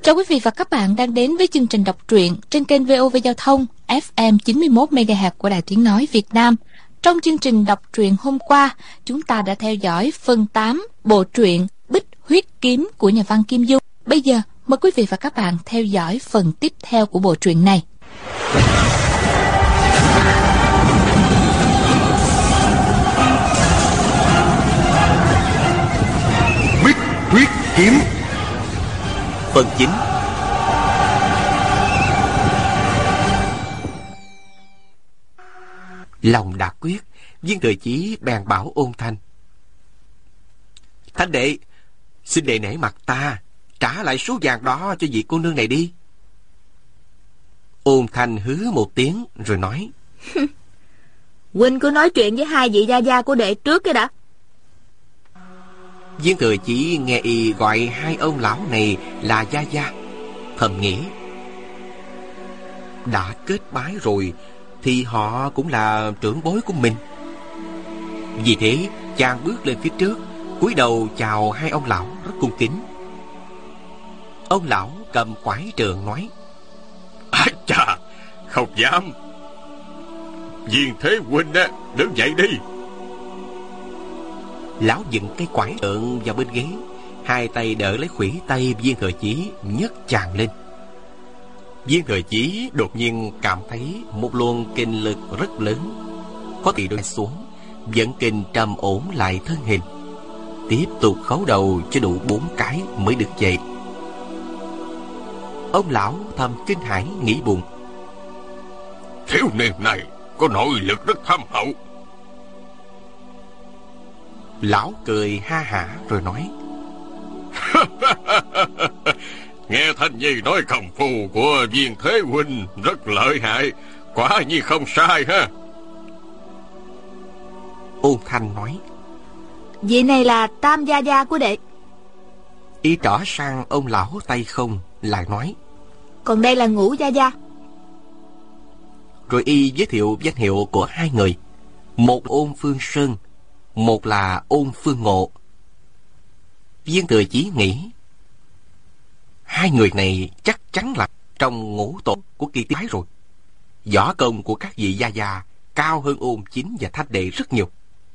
Chào quý vị và các bạn đang đến với chương trình đọc truyện trên kênh VOV Giao thông FM 91 MHz của Đài Tiếng nói Việt Nam. Trong chương trình đọc truyện hôm qua, chúng ta đã theo dõi phần 8 bộ truyện Bích Huyết Kiếm của nhà văn Kim Dung. Bây giờ mời quý vị và các bạn theo dõi phần tiếp theo của bộ truyện này. Bích Huyết Kiếm phần 9. Lòng đã quyết, Viên Thừa Chí bèn bảo Ôn Thanh: Thanh đệ, xin đệ nể mặt ta, trả lại số vàng đó cho vị cô nương này đi. Ôn Thanh hứ một tiếng rồi nói: Huynh cứ nói chuyện với hai vị gia gia của đệ trước cái đã. Viên Thừa Chí nghe y gọi hai ông lão này là gia gia, thầm nghĩ: đã kết bái rồi thì họ cũng là trưởng bối của mình. Vì thế chàng bước lên phía trước, cúi đầu chào hai ông lão rất cung kính. Ông lão cầm quải trượng nói: Chà, không dám. Viên Thế huynh á, đứng dậy đi. Lão dựng cây quải trượng vào bên ghế, hai tay đỡ lấy khuỷu tay Viên Thừa Chí nhấc chàng lên. Viên Thừa Chí đột nhiên cảm thấy một luồng kinh lực rất lớn, có thể đôi xuống, dẫn kinh trầm ổn lại thân hình, tiếp tục khấu đầu cho đủ 4 cái mới được dậy. Ông lão thầm kinh hãi nghĩ bụng: Thiếu niên này có nội lực rất thâm hậu. Lão cười ha hả rồi nói: Nghe Thanh Nhi nói công phu của Viên Thế huynh rất lợi hại, quả nhiên không sai ha. Ôn Thanh nói: Vị này là tam gia gia của đệ. Y trỏ sang ông lão tay không, lại nói: Còn đây là ngũ gia gia. Rồi y giới thiệu danh hiệu của hai người, một Ôn Phương Sơn, một là Ôn Phương Ngộ. Viên Thừa Chí nghĩ hai người này chắc chắn là trong ngũ tổ của Kỳ Tái rồi. Võ công của các vị gia gia cao hơn Ôn Chính và Thanh đệ rất nhiều.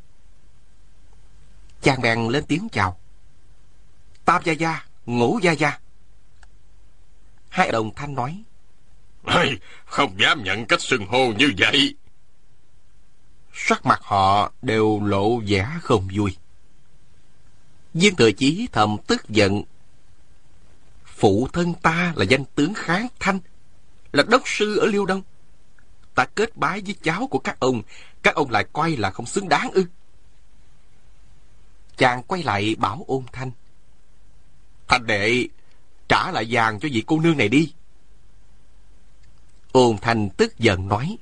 Chàng bèn lên tiếng chào: Tam gia gia, Ngũ gia gia. Hai đồng thanh nói: Không dám nhận cách xưng hô như vậy. Sắc mặt họ đều lộ vẻ không vui. Viên Thừa Chí thầm tức giận: phụ thân ta là danh tướng Kháng Thanh, là đốc sư ở Liêu Đông. Ta kết bái với cháu của các ông lại coi là không xứng đáng ư? Chàng quay lại bảo Ôn Thanh: Thanh đệ, trả lại vàng cho vị cô nương này đi. Ôn Thanh tức giận nói: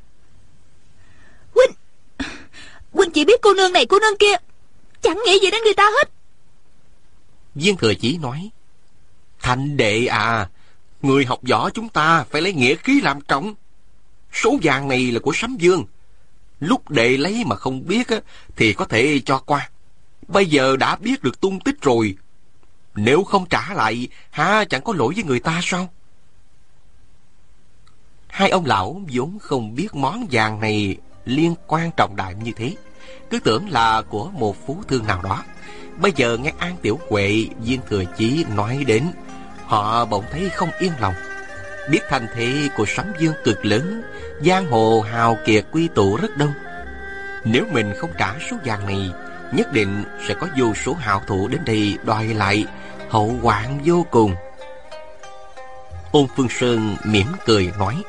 Huynh chỉ biết cô nương này cô nương kia, chẳng nghĩ gì đến người ta hết. Viên Thừa Chí nói: Thanh đệ à, người học võ chúng ta phải lấy nghĩa khí làm trọng. Số vàng này là của Sấm Vương. Lúc đệ lấy mà không biết á, thì có thể cho qua. Bây giờ đã biết được tung tích rồi, nếu không trả lại hả chẳng có lỗi với người ta sao? Hai ông lão vốn không biết món vàng này liên quan trọng đại như thế, cứ tưởng là của một phú thương nào đó. Bây giờ nghe An Tiểu Huệ, Viên Thừa Chí nói đến, họ bỗng thấy không yên lòng. Biết thành thế của Sấm Vương cực lớn, giang hồ hào kiệt quy tụ rất đông. Nếu mình không trả số vàng này, nhất định sẽ có vô số hảo thủ đến đây đòi lại, hậu hoạn vô cùng. Ôn Phương Sơn mỉm cười nói: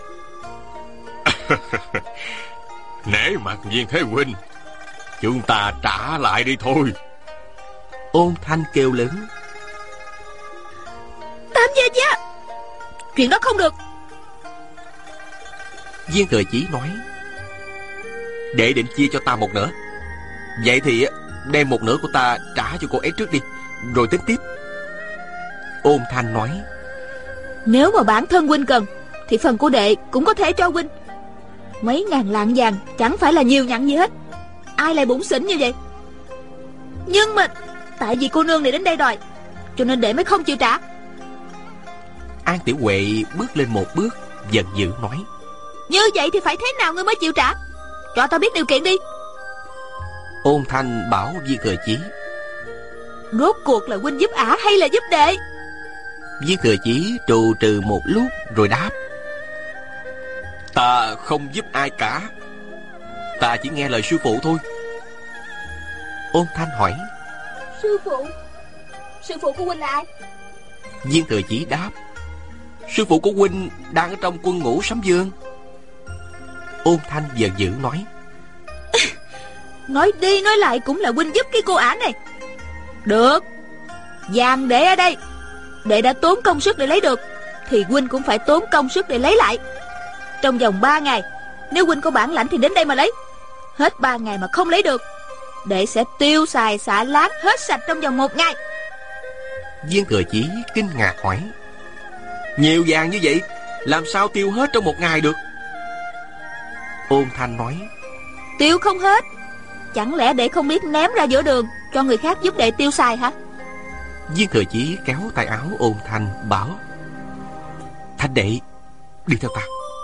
Nể mặt Viên Thế huynh, chúng ta trả lại đi thôi. Ôn Thanh kêu lớn: Tam gia gia, chuyện đó không được. Viên Thừa Chí nói: đệ định chia cho ta một nửa. Vậy thì đem một nửa của ta trả cho cô ấy trước đi, rồi tính tiếp. Ôn Thanh nói: Nếu mà bản thân huynh cần thì phần của đệ cũng có thể cho huynh. Mấy ngàn lạng vàng chẳng phải là nhiều nhặn gì hết, ai lại bủn xỉn như vậy. Nhưng mà tại vì cô nương này đến đây đòi, cho nên đệ mới không chịu trả. An Tiểu Huệ bước lên một bước, giận dữ nói: Như vậy thì phải thế nào ngươi mới chịu trả? Cho tao biết điều kiện đi. Ôn Thanh bảo Viên Thừa Chí: Rốt cuộc là huynh giúp ả hay là giúp đệ? Viên Thừa Chí trù trừ một lúc rồi đáp: Ta không giúp ai cả, ta chỉ nghe lời sư phụ thôi. Ôn Thanh hỏi: Sư phụ? Sư phụ của huynh là ai? Viên Thừa Chí đáp: Sư phụ của huynh đang ở trong quân ngũ Sấm Dương. Ôn Thanh giận dữ nói: Nói đi nói lại cũng là huynh giúp cái cô ả này. Được, vàng để ở đây. Đệ đã tốn công sức để lấy được, thì huynh cũng phải tốn công sức để lấy lại. Trong vòng 3 ngày, nếu huynh có bản lãnh thì đến đây mà lấy. Hết 3 ngày mà không lấy được, đệ sẽ tiêu xài xả láng hết sạch trong vòng 1 ngày. Viên Thừa Chí kinh ngạc hỏi: Nhiều vàng như vậy, làm sao tiêu hết trong 1 ngày được? Ôn Thanh nói: Tiêu không hết, chẳng lẽ đệ không biết ném ra giữa đường cho người khác giúp đệ tiêu xài hả? Viên Thừa Chí kéo tay áo Ôn Thanh bảo: Thanh đệ, đi theo ta.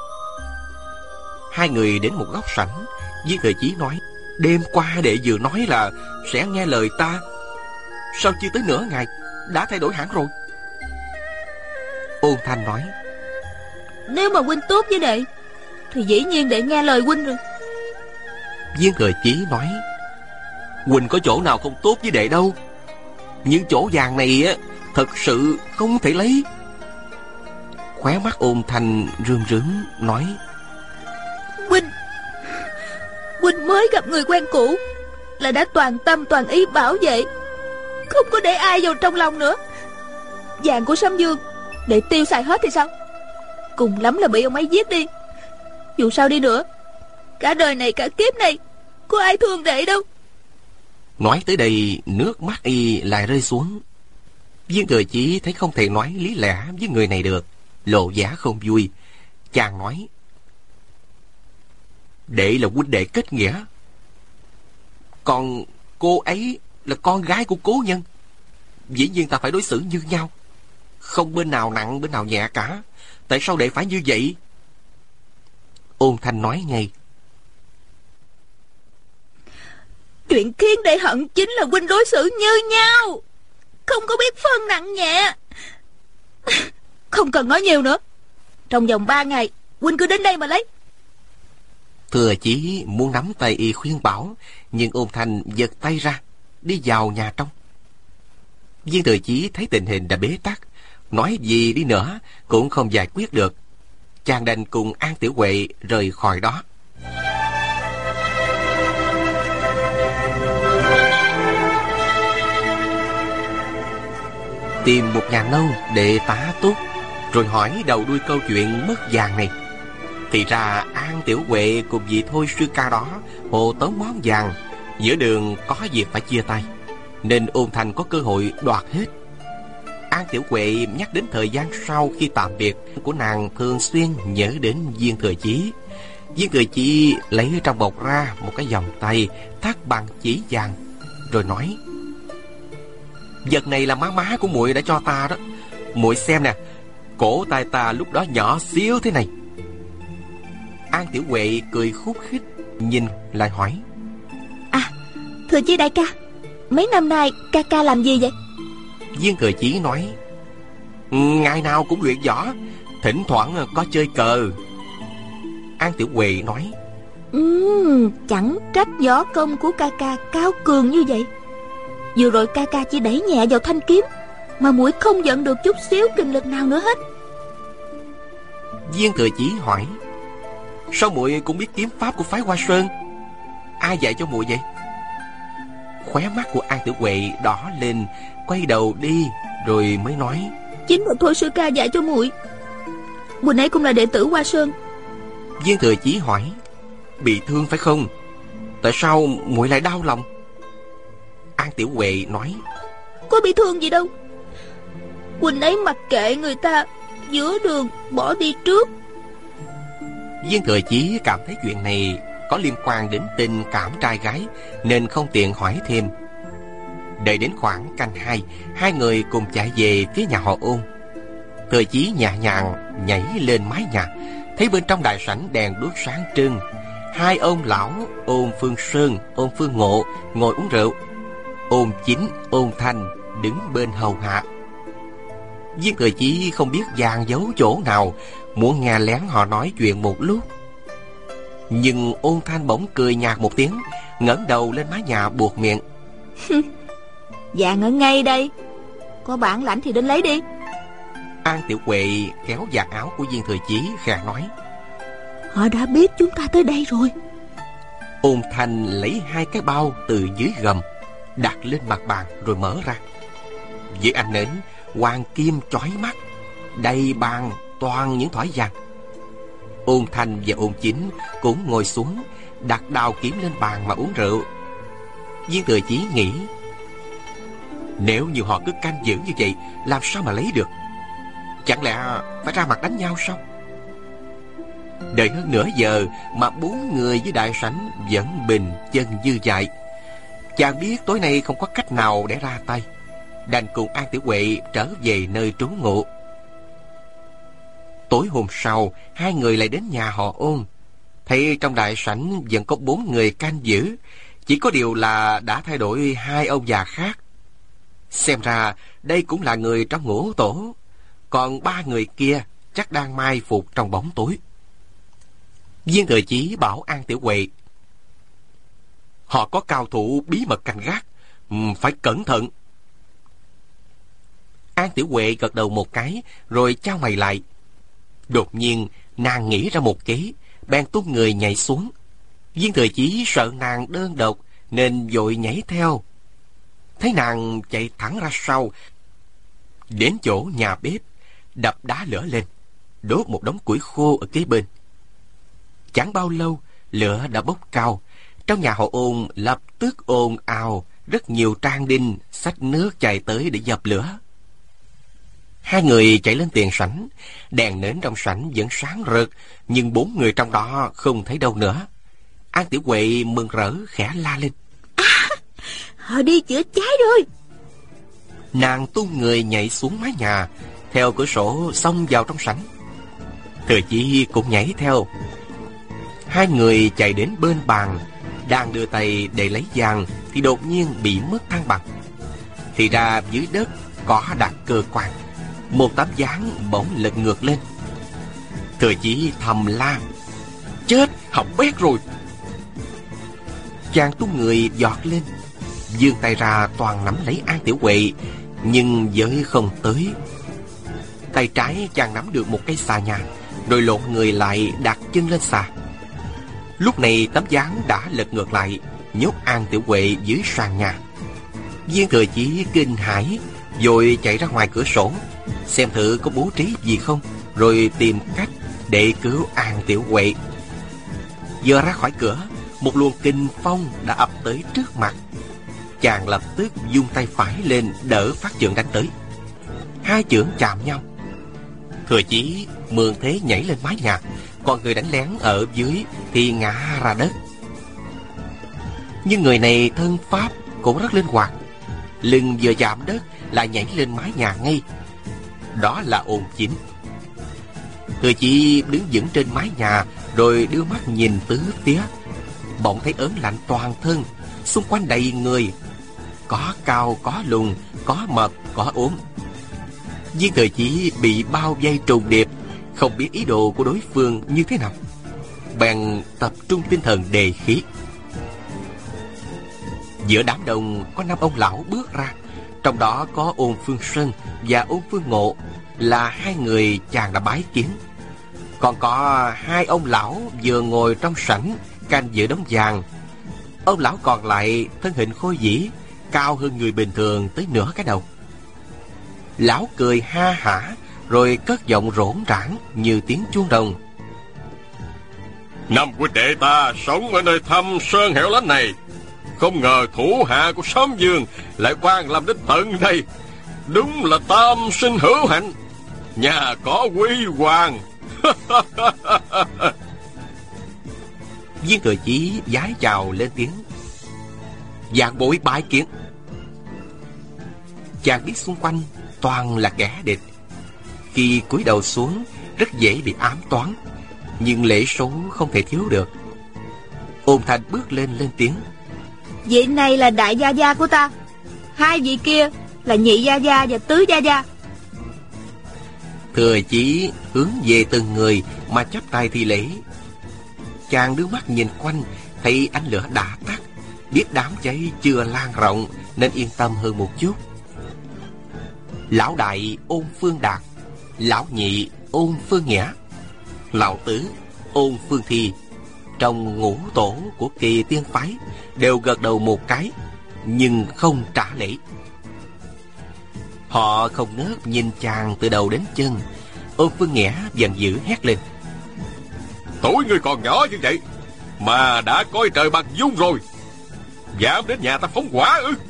Hai người đến một góc sảnh. Viên Thừa Chí nói: Đêm qua đệ vừa nói là sẽ nghe lời ta, sao chưa tới nửa ngày đã thay đổi hẳn rồi? Ôn Thanh nói: Nếu mà huynh tốt với đệ thì dĩ nhiên đệ nghe lời huynh rồi. Viên Thừa Chí nói: Huynh có chỗ nào không tốt với đệ đâu. Những chỗ vàng này á, thật sự không thể lấy. Khóe mắt Ôn Thanh rơm rớm nói: Huynh mới gặp người quen cũ là đã toàn tâm toàn ý bảo vệ, không có để ai vào trong lòng nữa. Vàng của Sấm Dương để tiêu xài hết thì sao? Cùng lắm là bị ông ấy giết đi. Dù sao đi nữa, cả đời này cả kiếp này có ai thương đệ đâu. Nói tới đây, nước mắt y lại rơi xuống. Viên Thừa Chí thấy không thể nói lý lẽ với người này được, lộ vẻ không vui. Chàng nói: Đệ là huynh đệ kết nghĩa, còn cô ấy là con gái của cố nhân, dĩ nhiên ta phải đối xử như nhau, không bên nào nặng bên nào nhẹ cả. Tại sao đệ phải như vậy? Ôn Thanh nói ngay: Chuyện khiến đệ hận chính là huynh đối xử như nhau, không có biết phân nặng nhẹ. Không cần nói nhiều nữa, trong vòng 3 ngày huynh cứ đến đây mà lấy. Thừa Chí muốn nắm tay y khuyên bảo, nhưng Ôn Thanh giật tay ra, đi vào nhà trong. Viên Thừa Chí thấy tình hình đã bế tắc, nói gì đi nữa cũng không giải quyết được. Chàng đành cùng An Tiểu Huệ rời khỏi đó. Tìm một nhà nông để tá túc, rồi hỏi đầu đuôi câu chuyện mất vàng này. Thì ra An Tiểu Huệ cùng vị thôi sư ca đó hồ tống món vàng, giữa đường có việc phải chia tay, nên Ôn Thanh có cơ hội đoạt hết. An Tiểu Huệ nhắc đến thời gian sau khi tạm biệt của nàng, thường xuyên nhớ đến Viên Thừa Chí. Viên Thừa Chí lấy trong bọc ra một cái vòng tay thắt bằng chỉ vàng, rồi nói: Vật này là má của muội đã cho ta đó. Muội xem nè, cổ tay ta lúc đó nhỏ xíu thế này. An Tiểu Huệ cười khúc khích, nhìn lại hỏi: Thừa Chí đại ca, mấy năm nay ca ca làm gì vậy? Viên Thừa Chí nói: Ngày nào cũng luyện võ, thỉnh thoảng có chơi cờ. An Tiểu Huệ nói: Chẳng trách võ công của ca ca cao cường như vậy. Vừa rồi ca ca chỉ đẩy nhẹ vào thanh kiếm, mà muội không giận được chút xíu kinh lực nào nữa hết. Viên Thừa Chí hỏi: Sao muội cũng biết kiếm pháp của phái Hoa Sơn? Ai dạy cho muội vậy? Khóe mắt của An Tiểu Huệ đỏ lên, quay đầu đi rồi mới nói: Chính là thôi sư ca dạy cho muội. Muội ấy cũng là đệ tử Hoa Sơn. Viên Thừa Chí hỏi: Bị thương phải không? Tại sao muội lại đau lòng? An Tiểu Huệ nói: Có bị thương gì đâu. Huynh ấy mặc kệ người ta, giữa đường bỏ đi trước. Viên Thừa Chí cảm thấy chuyện này có liên quan đến tình cảm trai gái, nên không tiện hỏi thêm. Đợi đến khoảng canh 2, hai người cùng chạy về phía nhà họ Ôn. Thừa Chí nhẹ nhàng nhảy lên mái nhà, thấy bên trong đại sảnh đèn đuốc sáng trưng. Hai ông lão Ôn Phương Sơn, Ôn Phương Ngộ ngồi uống rượu. Ôn Chính, Ôn Thanh đứng bên hầu hạ. Viên Thừa Chí không biết dàn giấu chỗ nào, muốn nghe lén họ nói chuyện một lúc. Nhưng Ôn Thanh bỗng cười nhạt một tiếng, ngẩng đầu lên mái nhà buột miệng. Vàng ở ngay đây, có bản lãnh thì đến lấy đi. An Tiểu Huệ kéo vạt áo của Viên Thừa Chí khẽ nói: Họ đã biết chúng ta tới đây rồi. Ôn Thanh lấy hai cái bao từ dưới gầm đặt lên mặt bàn rồi mở ra. Dưới ánh nến hoàng kim chói mắt, đầy bàn toàn những thỏi vàng. Ôn Thanh và Ôn Chính cũng ngồi xuống, đặt đào kiếm lên bàn mà uống rượu. Viên Thừa Chí nghĩ, nếu như họ cứ canh giữ như vậy, làm sao mà lấy được? Chẳng lẽ phải ra mặt đánh nhau sao? Đợi hơn nửa giờ mà 4 người dưới đại sảnh vẫn bình chân như vậy. Chàng biết tối nay không có cách nào để ra tay, đành cùng An Tiểu Huệ trở về nơi trú ngụ. Tối hôm sau, hai người lại đến nhà họ Ôn. Thấy trong đại sảnh vẫn có 4 người canh giữ, chỉ có điều là đã thay đổi 2 ông già khác. Xem ra đây cũng là người trong ngũ tổ, còn 3 người kia chắc đang mai phục trong bóng tối. Viên Thừa Chí bảo An Tiểu Huệ: Họ có cao thủ bí mật canh gác, phải cẩn thận. An Tiểu Huệ gật đầu một cái rồi chau mày lại. Đột nhiên nàng nghĩ ra một kế, bèn tung người nhảy xuống. Viên Thừa Chí sợ nàng đơn độc nên vội nhảy theo. Thấy nàng chạy thẳng ra sau, đến chỗ nhà bếp, đập đá lửa lên, đốt một đống củi khô ở kế bên. Chẳng bao lâu lửa đã bốc cao. Trong nhà họ Ôn lập tức ồn ào, rất nhiều trang đinh xách nước chạy tới để dập lửa. Hai người chạy lên tiền sảnh, đèn nến trong sảnh vẫn sáng rực, nhưng 4 người trong đó không thấy đâu nữa. An Tiểu Huệ mừng rỡ khẽ la lên: Họ đi chữa cháy rồi. Nàng tung người nhảy xuống mái nhà, theo cửa sổ xông vào trong sảnh. Thừa Chí cũng nhảy theo. Hai người chạy đến bên bàn, đang đưa tay để lấy vàng thì đột nhiên bị mất thăng bằng. Thì ra dưới đất có đặt cơ quan, một tấm ván bỗng lật ngược lên. Thừa Chí thầm la: Chết, hỏng bét rồi. Chàng tung người giọt lên, vươn tay ra toàn nắm lấy An Tiểu Huệ, nhưng giới không tới. Tay trái chàng nắm được một cây xà nhà, rồi lộn người lại đặt chân lên xà. Lúc này tấm ván đã lật ngược lại, nhốt An Tiểu Huệ dưới sàn nhà. Viên Thừa Chí kinh hãi, vội chạy ra ngoài cửa sổ, xem thử có bố trí gì không, rồi tìm cách để cứu An Tiểu Huệ. Vừa ra khỏi cửa, một luồng kình phong đã ập tới trước mặt. Chàng lập tức vung tay phải lên đỡ phát chưởng đánh tới. Hai chưởng chạm nhau. Thừa Chí mượn thế nhảy lên mái nhà, còn người đánh lén ở dưới thì ngã ra đất. Nhưng người này thân pháp cũng rất linh hoạt, lưng vừa chạm đất lại nhảy lên mái nhà ngay. Đó là Ôn Chính. Thừa Chí đứng vững trên mái nhà, rồi đưa mắt nhìn tứ phía. Bỗng thấy ớn lạnh toàn thân, xung quanh đầy người, có cao có lùn, có mập có ốm. Viên Thừa Chí bị bao vây trùng điệp, không biết ý đồ của đối phương như thế nào, bèn tập trung tinh thần đề khí. Giữa đám đông có 5 ông lão bước ra, trong đó có Ôn Phương Sơn và Ôn Phương Ngộ, là 2 người chàng đã bái kiến. Còn có 2 ông lão vừa ngồi trong sảnh canh giữ đống vàng. Ông lão còn lại thân hình khôi vĩ, cao hơn người bình thường tới nửa cái đầu. Lão cười ha hả, rồi cất giọng rỗn rãng như tiếng chuông đồng: Năm huynh đệ ta sống ở nơi thâm sơn hẻo lánh này, không ngờ thủ hạ của Sấm Dương lại quan lâm đến tận đây. Đúng là tam sinh hữu hạnh, nhà có quy hoàng. Viên Thừa Chí vái chào lên tiếng: Vạn bối bái kiến. Chàng biết xung quanh toàn là kẻ địch, khi cúi đầu xuống rất dễ bị ám toán, nhưng lễ số không thể thiếu được. Ôn Thanh bước lên tiếng: Vị này là đại gia gia của ta, hai vị kia là nhị gia gia và tứ gia gia. Thừa Chí hướng về từng người mà chắp tay thi lễ. Chàng đưa mắt nhìn quanh, thấy ánh lửa đã tắt, biết đám cháy chưa lan rộng nên yên tâm hơn một chút. Lão đại Ôn Phương Đạt, lão nhị Ôn Phương Nghĩa, lão tứ Ôn Phương Thi trong ngũ tổ của Kỳ Tiên phái đều gật đầu một cái, nhưng không trả lễ. Họ không ngớt nhìn chàng từ đầu đến chân. Ôn Phương Nghĩa giận dữ hét lên: Tuổi ngươi còn nhỏ như vậy mà đã coi trời bằng dung rồi, dám đến nhà ta phóng hỏa ư?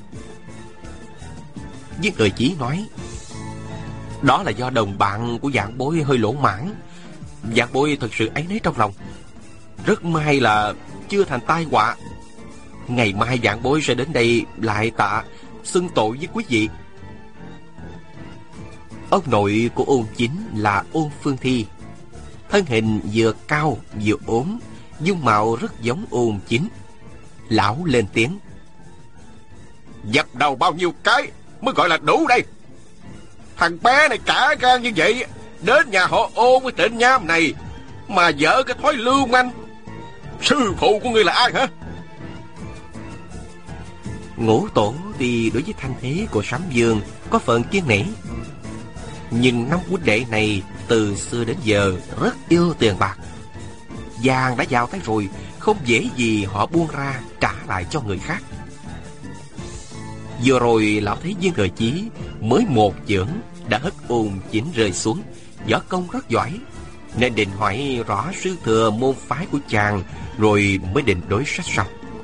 Viên Thừa Chí nói: Đó là do đồng bạn của Vạn Bối hơi lỗ mãn. Vạn Bối thật sự áy náy trong lòng. Rất may là chưa thành tai họa. Ngày mai Vạn Bối sẽ đến đây lại tạ xưng tội với quý vị. Ông nội của Ôn Chính là Ôn Phương Thi, thân hình vừa cao vừa ốm, dung mạo rất giống Ôn Chính. Lão lên tiếng: Dập đầu bao nhiêu cái mới gọi là đủ đây? Thằng bé này cả gan như vậy, đến nhà họ Ôn với Trịnh Nham này mà dở cái thói lưu manh. Sư phụ của ngươi là ai hả? Ngũ tổ thì đối với thanh thế của Sấm Dương có phần kiêng nể, nhưng năm huynh đệ này từ xưa đến giờ rất yêu tiền bạc. Vàng đã vào tay rồi, không dễ gì họ buông ra trả lại cho người khác. Vừa rồi lão thấy Viên Thừa Chí mới một chưởng đã hất Ôn Chính rơi xuống, võ công rất giỏi, nên định hỏi rõ sư thừa môn phái của chàng rồi mới định đối sách sau.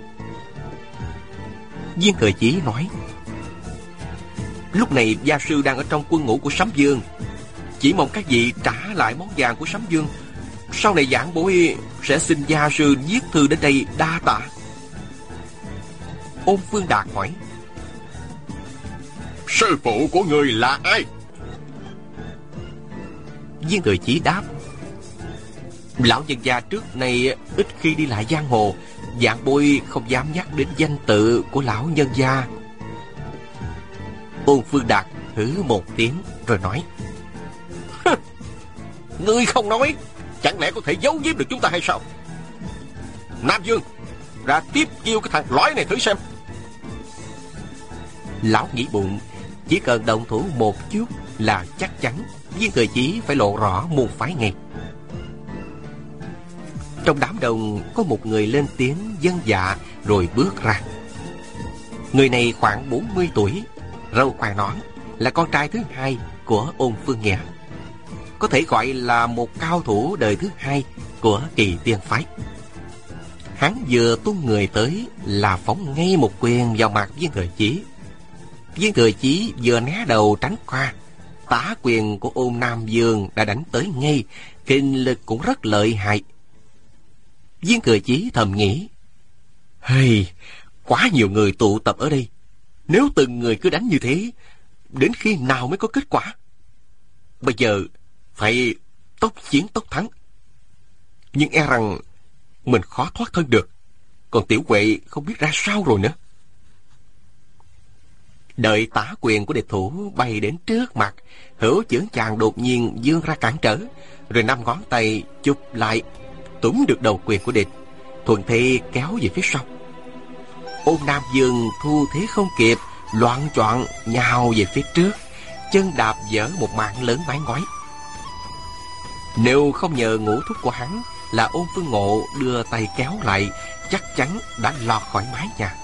Viên Thừa Chí nói: Lúc này gia sư đang ở trong quân ngũ của Sấm Dương, chỉ mong các vị trả lại món vàng của Sấm Dương. Sau này Vạn Bối sẽ xin gia sư viết thư đến đây đa tạ. Ôn Phương Đạt hỏi: Sư phụ của người là ai? Viên Thừa Chí đáp: Lão nhân gia trước nay ít khi đi lại giang hồ, Vạn Bối không dám nhắc đến danh tự của lão nhân gia. Ôn Phương Đạt hử một tiếng rồi nói: Ngươi không nói, chẳng lẽ có thể giấu giếm được chúng ta hay sao? Nam Dương, ra tiếp chiêu cái thằng lõi này thử xem. Lão nghĩ bụng, chỉ cần động thủ một chút là chắc chắn Viên Thừa Chí phải lộ rõ môn phái ngay. Trong đám đông có một người lên tiếng vâng dạ rồi bước ra. Người này khoảng 40 tuổi, râu khoai nón, là con trai thứ hai của Ôn Phương Nghĩa, có thể gọi là một cao thủ đời thứ hai của Kỳ Tiên phái. Hắn vừa tung người tới là phóng ngay một quyền vào mặt Viên Thừa Chí. Viên Thừa Chí vừa né đầu tránh qua, tả quyền của Ôn Nam Dương đã đánh tới ngay, kinh lực cũng rất lợi hại. Viên Thừa Chí thầm nghĩ: Hey, quá nhiều người tụ tập ở đây, nếu từng người cứ đánh như thế, đến khi nào mới có kết quả? Bây giờ phải tốc chiến tốc thắng, nhưng e rằng mình khó thoát thân được, còn Tiểu Huệ không biết ra sao rồi nữa. Đợi tả quyền của địch thủ bay đến trước mặt, hữu chưởng chàng đột nhiên vươn ra cản trở, rồi 5 ngón tay chụp lại, túm được đầu quyền của địch, thuận thế kéo về phía sau. Ôn Nam Dương thu thế không kịp, loạng choạng nhào về phía trước, chân đạp vỡ một mảng lớn mái ngói. Nếu không nhờ ngũ thúc của hắn là Ôn Phương Ngộ đưa tay kéo lại, chắc chắn đã lọt khỏi mái nhà.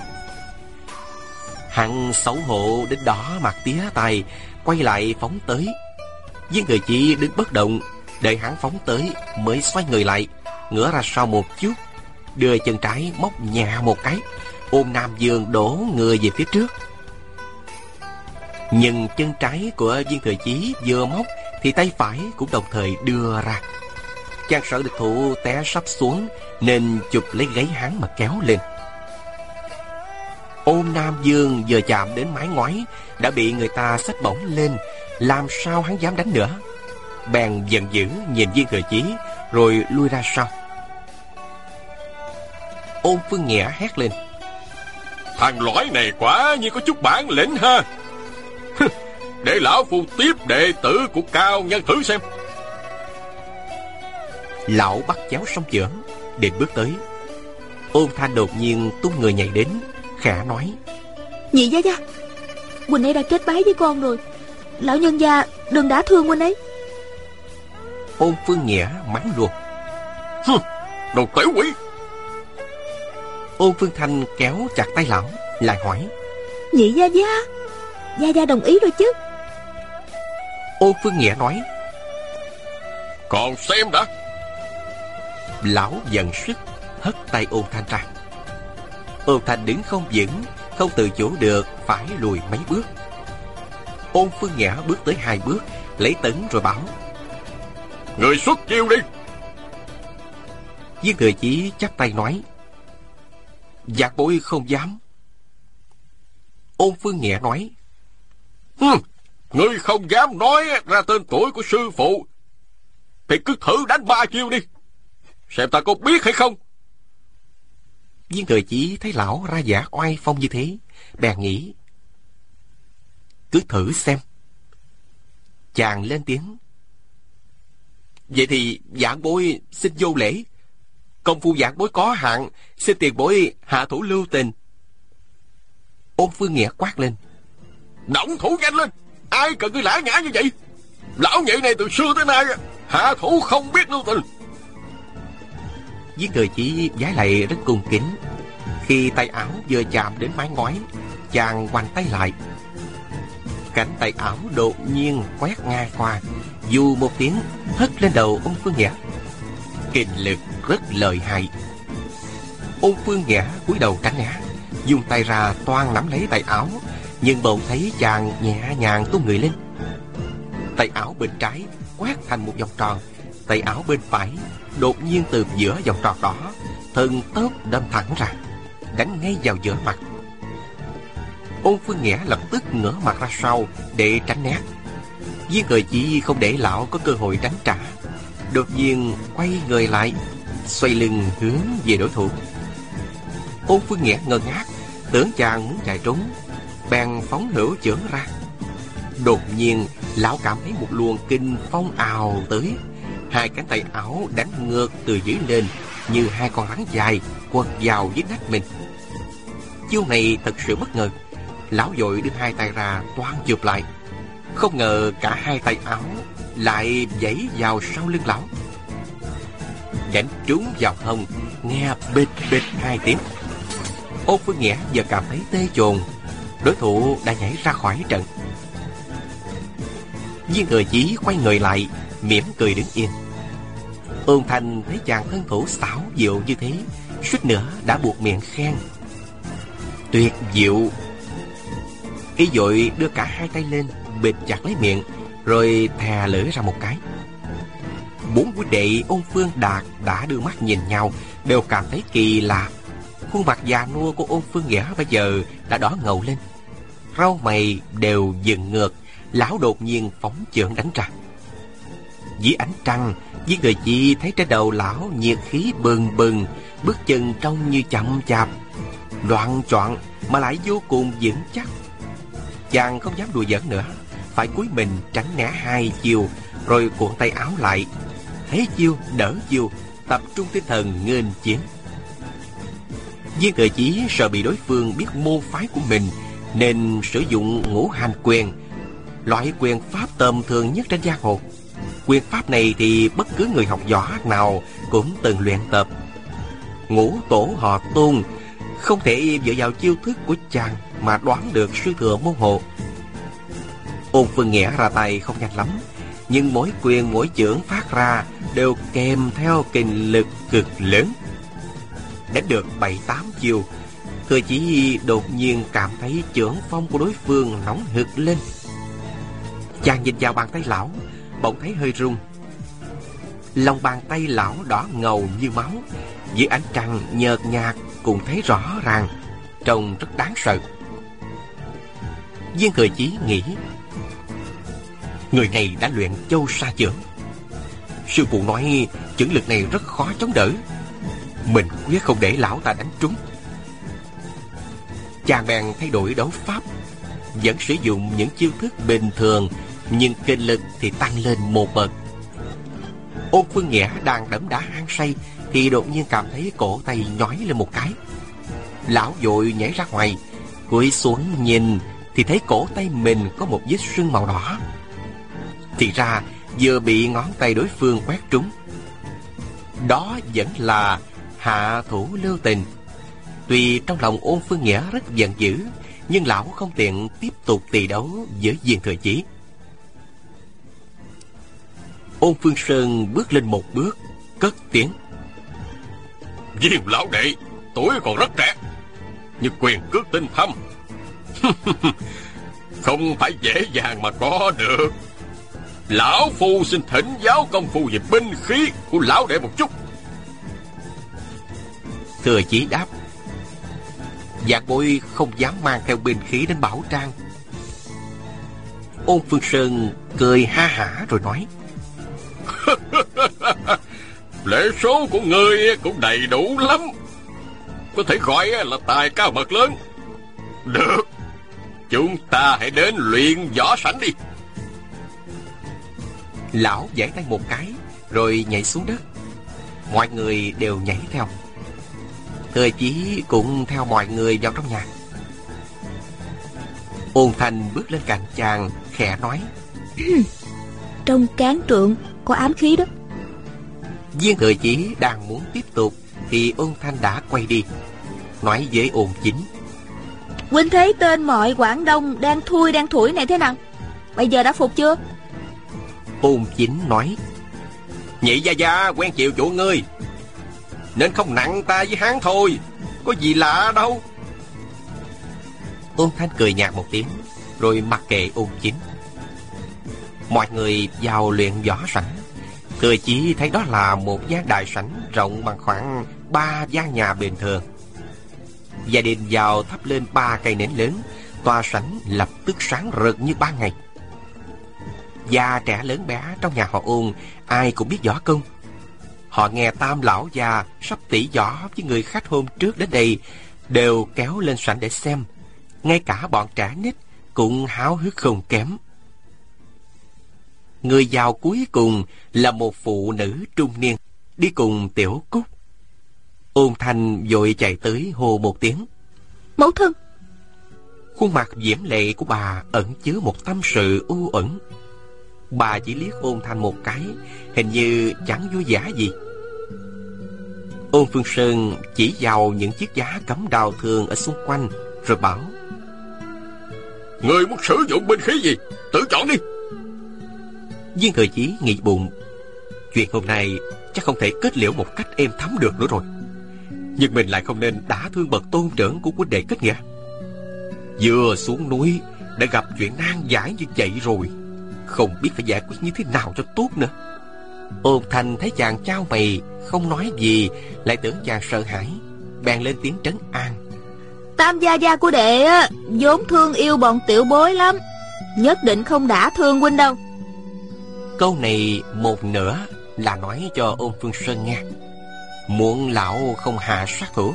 Hắn xấu hổ đến đỏ mặt tía tai, quay lại phóng tới. Viên Thừa Chí đứng bất động, đợi hắn phóng tới mới xoay người lại, ngửa ra sau một chút, đưa chân trái móc nhẹ một cái, Ôn Nam Dương đổ người về phía trước. Nhưng chân trái của Viên Thừa Chí vừa móc thì tay phải cũng đồng thời đưa ra. Chàng sợ địch thủ té sắp xuống nên chụp lấy gáy hắn mà kéo lên. Ôn Nam Dương vừa chạm đến mái ngói đã bị người ta xách bổng lên, làm sao hắn dám đánh nữa. bèn giận dữ nhìn Viên Thừa Chí, rồi lui ra sau. Ôn Phương Nghĩa hét lên: Thằng lõi này quả như có chút bản lĩnh ha. Để lão phu tiếp đệ tử của cao nhân thử xem. Lão bắt chéo song chưởng, định bước tới. Ôn Thanh đột nhiên tung người nhảy đến, khẽ nói: Nhị gia gia, huynh ấy đã kết bái với con rồi, lão nhân gia đừng đả thương huynh ấy. Ôn Phương Nghĩa mắng luôn: Đồ tiểu quỷ! Ôn Phương Thanh kéo chặt tay lão, lại hỏi: Nhị gia gia, gia gia đồng ý rồi chứ? Ôn Phương Nghĩa nói: Còn xem đã. Lão giận sức hất tay Ôn Thanh ra. Ôn Thanh đứng không vững, không tự chủ được phải lùi mấy bước. Ôn Phương Nghĩa bước tới 2 bước, lấy tấn rồi bảo: Người xuất chiêu đi. Viên Thừa Chí chắp tay nói: Vạn bối không dám. Ôn Phương Nghĩa nói: Ngươi không dám nói ra tên tuổi của sư phụ thì cứ thử đánh 3 chiêu đi, xem ta có biết hay không. Viên Thừa Chí thấy lão ra vẻ oai phong như thế, bèn nghĩ: Cứ thử xem. Chàng lên tiếng: Vậy thì vạn bối xin vô lễ. Công phu vạn bối có hạn, xin tiền bối hạ thủ lưu tình. Ôn Phương Nghĩa quát lên: Động thủ nhanh lên, ai cần ngươi lã nhã như vậy? Lão nhị này từ xưa tới nay hạ thủ không biết lưu tình. Viên Thừa Chí vái lạy rất cung kính. Khi tay áo vừa chạm đến mái ngói, chàng khoanh tay lại. Cánh tay áo đột nhiên quét ngang qua, dù một tiếng hất lên đầu Ôn Phương Nghĩa. Kình lực rất lợi hại. Ôn Phương Nghĩa cúi đầu tránh né, dùng tay ra toan nắm lấy tay áo, nhưng bỗng thấy chàng nhẹ nhàng tung người lên. Tay áo bên trái quét thành một vòng tròn, tay áo bên phải đột nhiên từ giữa vòng tròn đó thần tốc đâm thẳng ra, đánh ngay vào giữa mặt. Ôn Phương Nghĩa lập tức ngửa mặt ra sau để tránh né. Viên Thừa Chí không để lão có cơ hội đánh trả, đột nhiên quay người lại, xoay lưng hướng về đối thủ. Ôn Phương Nghĩa ngơ ngác, tưởng chàng muốn chạy trốn, bèn phóng hữu chưởng ra. Đột nhiên lão cảm thấy một luồng kinh phong ào tới, 2 cánh tay áo đánh ngược từ dưới lên như 2 con rắn dài quật vào dưới nách mình. Chiêu này thật sự bất ngờ. Lão vội đưa 2 tay ra toan chụp lại, không ngờ cả 2 tay áo lại giãy vào sau lưng lão, đánh trúng vào hông, nghe bịch bịch 2 tiếng. Ôn Phương Nghĩa giờ cảm thấy tê chồn, đối thủ đã nhảy ra khỏi trận. Viên Thừa Chí quay người lại, mỉm cười đứng yên. Ôn Thanh thấy chàng thân thủ xảo diệu như thế, suýt nữa đã buộc miệng khen: Tuyệt diệu. Y vội đưa cả 2 tay lên, bịt chặt lấy miệng, rồi thè lưỡi ra một cái. 4 huynh đệ Ôn Phương Đạt đã đưa mắt nhìn nhau, đều cảm thấy kỳ lạ. Khuôn mặt già nua của Ôn Phương Nghĩa bây giờ đã đỏ ngầu lên, râu mày đều dựng ngược. Lão đột nhiên phóng chưởng đánh ra. Dưới ánh trăng, Viên Thừa Chí thấy trên đầu lão nhiệt khí bừng bừng, bước chân trông như chậm chạp, loạng choạng mà lại vô cùng vững chắc. Chàng không dám đùa giỡn nữa, phải cúi mình tránh né 2 chiêu, rồi cuộn tay áo lại, thế chiêu đỡ chiêu, tập trung tinh thần nghênh chiến. Viên Thừa Chí sợ bị đối phương biết môn phái của mình, nên sử dụng ngũ hành quyền, loại quyền pháp tầm thường nhất trên giang hồ. Quyền pháp này thì bất cứ người học võ nào cũng từng luyện tập. Ngũ tổ họ Tôn không thể dựa vào chiêu thức của chàng mà đoán được sư thừa môn hộ. Ôn Phương Nghĩa ra tay không nhanh lắm, nhưng mỗi quyền mỗi chưởng phát ra đều kèm theo kình lực cực lớn. Đánh được 7-8 chiêu, Thừa Chí đột nhiên cảm thấy chưởng phong của đối phương nóng hực lên. Chàng nhìn vào bàn tay lão, bỗng thấy hơi run. Lòng bàn tay lão đỏ ngầu như máu, dưới ánh trăng nhợt nhạt cũng thấy rõ ràng, trông rất đáng sợ. Viên Thừa Chí nghĩ, người này đã luyện châu sa chưởng, Sư phụ nói chưởng lực này rất khó chống đỡ. Mình quyết không để lão ta đánh trúng. Chàng bèn thay đổi đấu pháp, vẫn sử dụng những chiêu thức bình thường, nhưng kinh lực thì tăng lên một bậc. Ôn Phương Nghĩa đang đấm đá hăng say thì đột nhiên cảm thấy cổ tay nhói lên một cái. Lão vội nhảy ra ngoài, cúi xuống nhìn thì thấy cổ tay mình có một vết sưng màu đỏ. Thì ra vừa bị ngón tay đối phương quét trúng. Đó vẫn là hạ thủ lưu tình. Tuy trong lòng Ôn Phương Nghĩa rất giận dữ, nhưng lão không tiện tiếp tục tì đấu với Viên Thừa Chí. Ôn Phương Sơn bước lên một bước, cất tiếng: Viên lão đệ tuổi còn rất trẻ, nhưng quyền cước tinh thâm, không phải dễ dàng mà có được. Lão phu xin thỉnh giáo công phu về binh khí của lão đệ một chút. Thừa Chí đáp: Vạn bối không dám mang theo binh khí đến bảo trang. Ôn Phương Sơn cười ha hả rồi nói: Lễ số của ngươi cũng đầy đủ lắm, có thể gọi là tài cao mật lớn. Được, chúng ta hãy đến luyện võ sảnh đi. Lão giãy tay một cái rồi nhảy xuống đất. Mọi người đều nhảy theo. Thừa Chí cũng theo mọi người vào trong nhà. Ôn Thanh bước lên cạnh chàng, khẽ nói: Trong cán trượng có ám khí đó. Viên Thừa Chí đang muốn tiếp tục thì Ôn Thanh đã quay đi, nói với Ôn Chính: Huynh thấy tên mọi Quảng Đông đang thui đang thủi này thế nào? Bây giờ đã phục chưa? Ôn Chính nói: Nhị gia gia quen chịu chủ ngươi, nên không nặng ta với hắn thôi, có gì lạ đâu. Ôn Thanh cười nhạt một tiếng rồi mặc kệ Ôn Chính. Mọi người vào luyện võ sảnh. Thừa Chí thấy đó là một gian đại sảnh rộng bằng khoảng 3 gian nhà bình thường. Gia đình vào thắp lên 3 cây nến lớn, tòa sảnh lập tức sáng rực như ban ngày. Già trẻ lớn bé trong nhà họ Ôn ai cũng biết võ công. Họ nghe Tam lão già sắp tỉ võ với người khách hôm trước đến đây, đều kéo lên sảnh để xem. Ngay cả bọn trẻ nít cũng háo hức không kém. Người vào cuối cùng là một phụ nữ trung niên, đi cùng Tiểu Cúc. Ôn Thanh vội chạy tới hô một tiếng: Mẫu thân! Khuôn mặt diễm lệ của bà ẩn chứa một tâm sự u uẩn. Bà chỉ liếc Ôn Thanh một cái, hình như chẳng vui vẻ gì. Ôn Phương Sơn chỉ vào những chiếc giá cắm đào thường ở xung quanh rồi bảo: Ngươi muốn sử dụng binh khí gì, tự chọn đi. Viên Thừa Chí nghĩ bụng, chuyện hôm nay chắc không thể kết liễu một cách êm thấm được nữa rồi. Nhưng mình lại không nên đả thương bậc tôn trưởng của huynh đệ kết nghĩa. Vừa xuống núi đã gặp chuyện nan giải như vậy rồi, không biết phải giải quyết như thế nào cho tốt nữa. Ôn Thanh thấy chàng chau mày không nói gì, lại tưởng chàng sợ hãi, bèn lên tiếng trấn an: Tam gia gia của đệ á, vốn thương yêu bọn tiểu bối lắm, nhất định không đả thương huynh đâu. Câu này một nửa là nói cho Ôn Phương Sơn nghe, muốn lão không hạ sát thủ.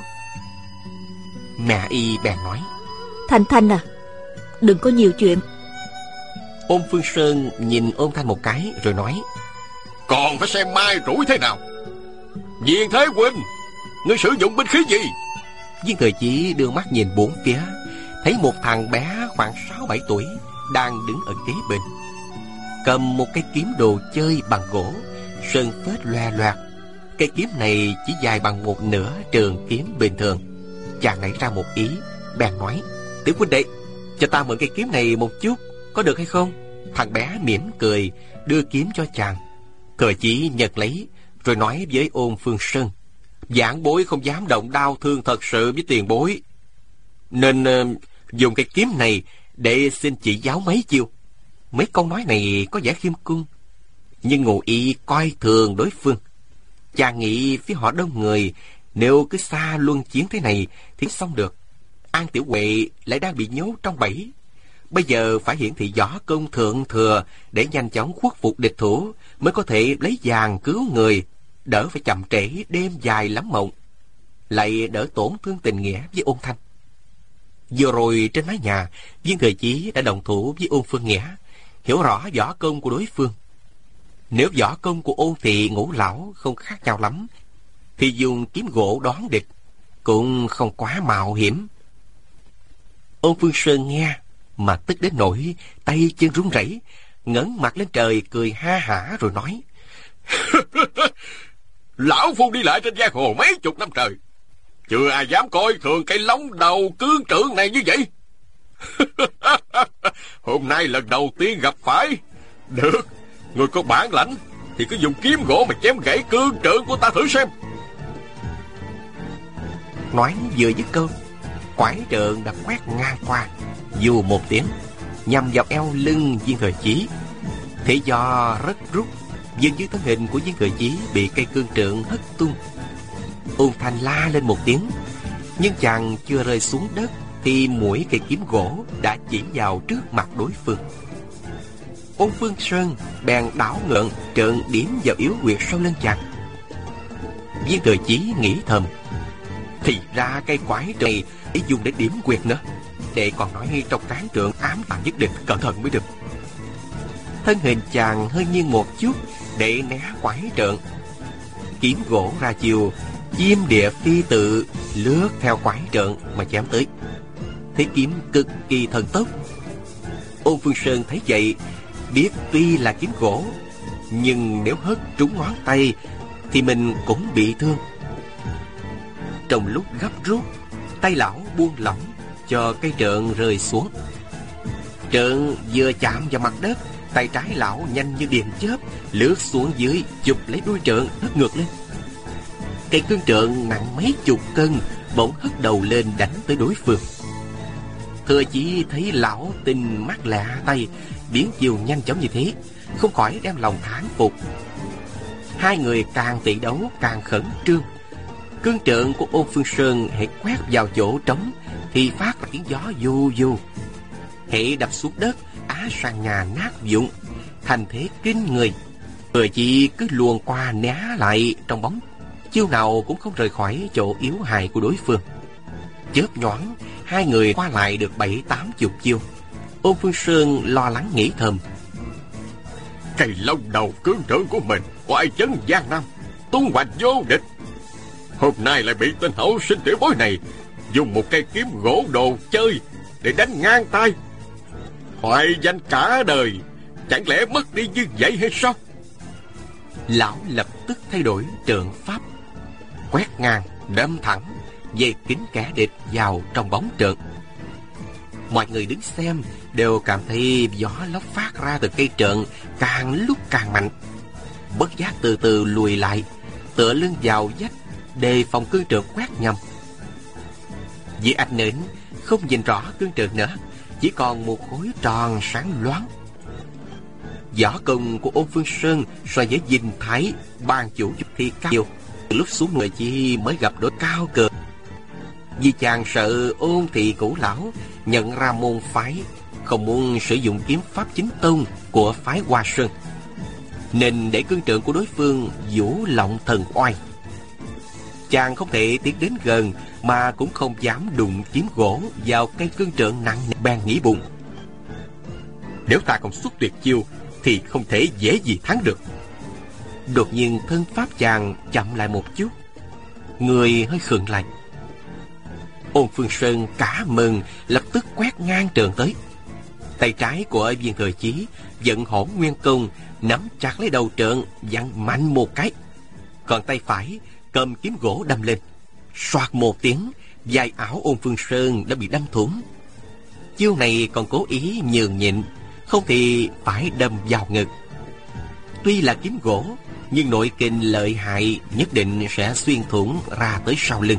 Mẹ y bèn nói: Thanh Thanh à, đừng có nhiều chuyện. Ôn Phương Sơn nhìn Ôn Thanh một cái rồi nói: Còn phải xem mai rủi thế nào. Viên Thế huynh, ngươi sử dụng binh khí gì? Viên Thừa Chí đưa mắt nhìn bốn phía, thấy một thằng bé khoảng 6-7 tuổi đang đứng ở kế bên, cầm một cây kiếm đồ chơi bằng gỗ, sơn phết loè loẹt. Cây kiếm này chỉ dài bằng một nửa trường kiếm bình thường. Chàng nảy ra một ý, bèn nói: Tiểu huynh đệ, cho ta mượn cây kiếm này một chút, có được hay không? Thằng bé mỉm cười, đưa kiếm cho chàng. Thừa Chí nhận lấy, rồi nói với Ôn Phương Sơn: Vãn bối không dám động đau thương thật sự với tiền bối, nên dùng cây kiếm này để xin chỉ giáo mấy chiêu. Mấy câu nói này có vẻ khiêm cung, nhưng Ngụ Ý coi thường đối phương. Chàng nghĩ phía họ đông người, nếu cứ xa luân chiến thế này thì xong được. An Tiểu Huệ lại đang bị nhốt trong bẫy. Bây giờ phải hiển thị võ công thượng thừa để nhanh chóng khuất phục địch thủ, mới có thể lấy vàng cứu người, đỡ phải chậm trễ đêm dài lắm mộng, lại đỡ tổn thương tình nghĩa với Ôn Thanh. Vừa rồi trên mái nhà, Viên Thừa Chí đã đồng thủ với Ôn Phương Nghĩa, hiểu rõ võ công của đối phương. Nếu võ công của Ôn Thị Ngũ lão không khác nhau lắm, thì dùng kiếm gỗ đón địch cũng không quá mạo hiểm. Ôn Phương Sơn nghe mà tức đến nỗi tay chân run rẩy, ngẩng mặt lên trời cười ha hả rồi nói: Lão phu đi lại trên giang hồ mấy chục năm trời, chưa ai dám coi thường cái lóng đầu cương trượng này như vậy. Hôm nay lần đầu tiên gặp phải. Được, người có bản lãnh thì cứ dùng kiếm gỗ mà chém gãy cương trượng của ta thử xem. Nói vừa dứt câu, quải trượng đã quét ngang qua, dù một tiếng, nhằm vào eo lưng Viên Thừa Chí. Thế do rất rút, dường như thân hình của Viên Thừa Chí bị cây cương trượng hất tung. Ôn Thanh la lên một tiếng, nhưng chàng chưa rơi xuống đất thì mũi cây kiếm gỗ đã chỉ vào trước mặt đối phương. Ôn Phương Sơn bèn đảo ngượng trượng điểm vào yếu huyệt sau lưng chàng. Viên Thừa Chí nghĩ thầm: thì ra cây quái trượng này để dùng để điểm huyệt nữa, để còn nói trong cán trượng ám tàng nhất định cẩn thận mới được. Thân hình chàng hơi nghiêng một chút để né quái trượng. Kiếm gỗ ra chiều, chim địa phi tự lướt theo quái trượng mà chém tới. Thế kiếm cực kỳ thần tốc. Ôn Phương Sơn thấy vậy, biết tuy là kiếm gỗ, nhưng nếu hất trúng ngón tay thì mình cũng bị thương. Trong lúc gấp rút, tay lão buông lỏng cho cây trượng rơi xuống. Trượng vừa chạm vào mặt đất, tay trái lão nhanh như điện chớp lướt xuống dưới, chụp lấy đuôi trượng hất ngược lên. Cây cương trượng nặng mấy chục cân bỗng hất đầu lên đánh tới đối phương. Thừa Chí thấy lão tinh mắt lẹ tay, biến chiều nhanh chóng như thế, không khỏi đem lòng thán phục. Hai người càng tỷ đấu càng khẩn trương. Cương trượng của Ôn Phương Sơn hễ quét vào chỗ trống thì phát ra tiếng gió du du, hễ đập xuống đất á sàn nhà nát vụn, thành thế kinh người. Thừa Chí cứ luồn qua né lại trong bóng, chiêu nào cũng không rời khỏi chỗ yếu hại của đối phương. Chớp nhoáng, hai người qua lại được 70-80 chiêu. Ôn Phương Sơn lo lắng nghĩ thầm: cây lông đầu cương trượng của mình oai chấn Giang Nam, tung hoành vô địch, hôm nay lại bị tên hậu sinh tiểu bối này dùng một cây kiếm gỗ đồ chơi để đánh ngang tay, hoại danh cả đời, chẳng lẽ mất đi như vậy hay sao? Lão lập tức thay đổi trượng pháp, quét ngang đâm thẳng về kín kẻ địch vào trong bóng trượng. Mọi người đứng xem đều cảm thấy gió lốc phát ra từ cây trượng càng lúc càng mạnh, bất giác từ từ lùi lại, tựa lưng vào vách đề phòng cương trượng quét nhầm. Vì ánh nến không nhìn rõ cương trượng nữa, chỉ còn một khối tròn sáng loáng. Võ công của Ôn Phương Sơn so với Dinh Thái ban chủ chụp thi cao, lúc xuống người chi mới gặp đối cao cường. Vì chàng sợ Ôn Thị Cũ lão nhận ra môn phái, không muốn sử dụng kiếm pháp chính tông của phái Hoa Sơn, nên để cương trượng của đối phương vũ lộng thần oai. Chàng không thể tiến đến gần, mà cũng không dám đụng kiếm gỗ vào cây cương trượng nặng nề. Bèn nghĩ bụng: nếu ta không xuất tuyệt chiêu thì không thể dễ gì thắng được. Đột nhiên thân pháp chàng chậm lại một chút, người hơi khựng lại. Ôn Phương Sơn cả mừng, lập tức quét ngang trượng tới. Tay trái của Viên Thừa Chí vận Hỗn Nguyên Công, nắm chặt lấy đầu trượng, vặn mạnh một cái, còn tay phải cầm kiếm gỗ đâm lên. Soạt một tiếng, vai áo Ôn Phương Sơn đã bị đâm thủng. Chiêu này còn cố ý nhường nhịn, không thì phải đâm vào ngực. Tuy là kiếm gỗ, nhưng nội kình lợi hại nhất định sẽ xuyên thủng ra tới sau lưng.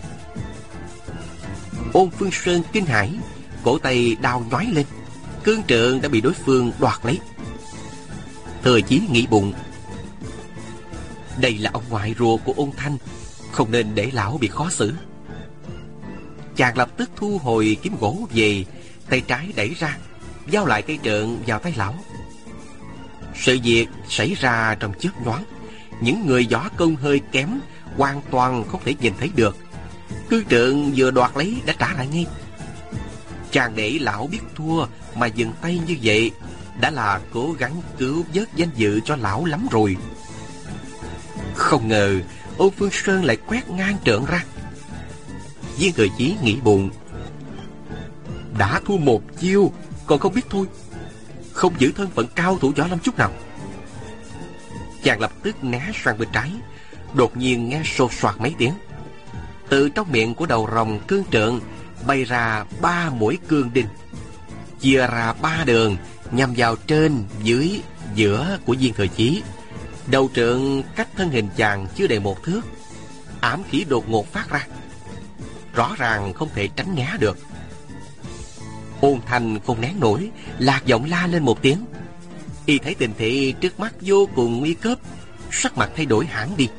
Ôn Phương Sơn kinh hãi, cổ tay đau nhói lên, cương trượng đã bị đối phương đoạt lấy. Thừa Chí nghĩ bụng: đây là ông ngoại ruột của Ôn Thanh, không nên để lão bị khó xử. Chàng lập tức thu hồi kiếm gỗ về, tay trái đẩy ra, giao lại cây trượng vào tay lão. Sự việc xảy ra trong chớp nhoáng. Những người võ công hơi kém hoàn toàn không thể nhìn thấy được. Cương trượng vừa đoạt lấy đã trả lại ngay. Chàng để lão biết thua mà dừng tay như vậy đã là cố gắng cứu vớt danh dự cho lão lắm rồi. Không ngờ Ôn Phương Sơn lại quét ngang trượng ra. Viên Thừa Chí nghĩ bụng, đã thua một chiêu còn không biết thôi, không giữ thân phận cao thủ võ lâm chút nào. Chàng lập tức né sang bên trái. Đột nhiên nghe sột soạt mấy tiếng. Từ trong miệng của đầu rồng cương trượng bay ra 3 mũi cương đinh, chia ra 3 đường nhằm vào trên, dưới, giữa của Viên Thừa Chí. Đầu trượng cách thân hình chàng chưa đầy 1 thước. Ám khí đột ngột phát ra, rõ ràng không thể tránh né được. Ôn Thành không nén nổi, lạc giọng la lên một tiếng. Y thấy tình thế trước mắt vô cùng nguy cấp, sắc mặt thay đổi hẳn đi.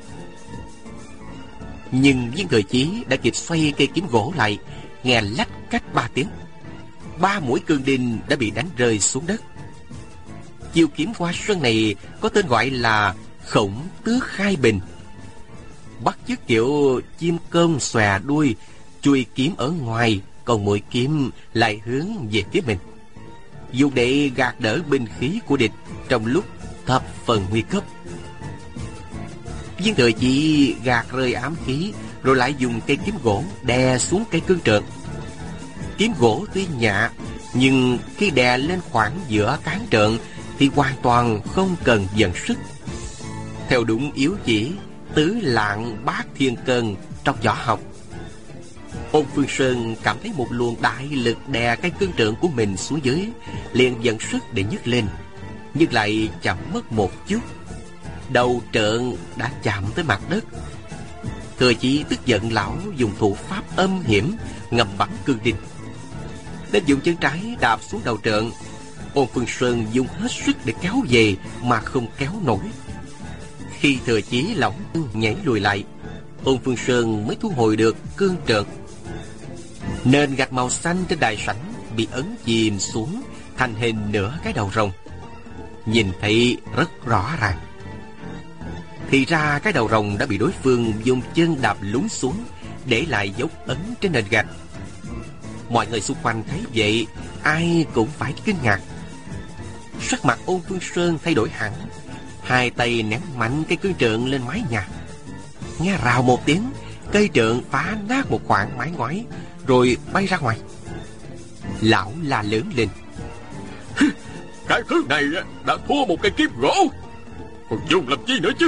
Nhưng Viên Thừa Chí đã kịp xoay cây kiếm gỗ lại, nghe lách cách 3 tiếng. 3 mũi cương đinh đã bị đánh rơi xuống đất. Chiêu kiếm Hoa Xuân này có tên gọi là Khổng Tước Khai Bình, bắt chước kiểu chim cơm xòe đuôi, chui kiếm ở ngoài, còn mũi kiếm lại hướng về phía mình, dùng để gạt đỡ binh khí của địch trong lúc thập phần nguy cấp. Viên Thừa Chí gạt rơi ám khí, rồi lại dùng cây kiếm gỗ đè xuống cây cương trượng. Kiếm gỗ tuy nhạ, nhưng khi đè lên khoảng giữa cán trượng thì hoàn toàn không cần dần sức. Theo đúng yếu chỉ tứ lạng bát thiên cân trong võ học. Ôn Phương Sơn cảm thấy một luồng đại lực đè cái cương trượng của mình xuống dưới, liền dần sức để nhấc lên, nhưng lại chậm mất một chút. Đầu trượng đã chạm tới mặt đất. Thừa Chí tức giận, lão dùng thủ pháp âm hiểm ngầm bắn cương đinh, nên dùng chân trái đạp xuống đầu trượng. Ôn Phương Sơn dùng hết sức để kéo về mà không kéo nổi. Khi Thừa Chí lỏng nhảy lùi lại, Ôn Phương Sơn mới thu hồi được cương trượng. Nền gạch màu xanh trên đài sảnh bị ấn chìm xuống thành hình nửa cái đầu rồng, nhìn thấy rất rõ ràng. Thì ra cái đầu rồng đã bị đối phương dùng chân đạp lún xuống, để lại dấu ấn trên nền gạch. Mọi người xung quanh thấy vậy, ai cũng phải kinh ngạc. Sắc mặt Ôn Phương Sơn thay đổi hẳn, hai tay ném mạnh cây cương trượng lên mái nhà. Nghe rào một tiếng, cây trượng phá nát một khoảng mái ngói, rồi bay ra ngoài. Lão la lớn lên: cái thứ này đã thua một cây kiếm gỗ, còn dùng làm chi nữa chứ?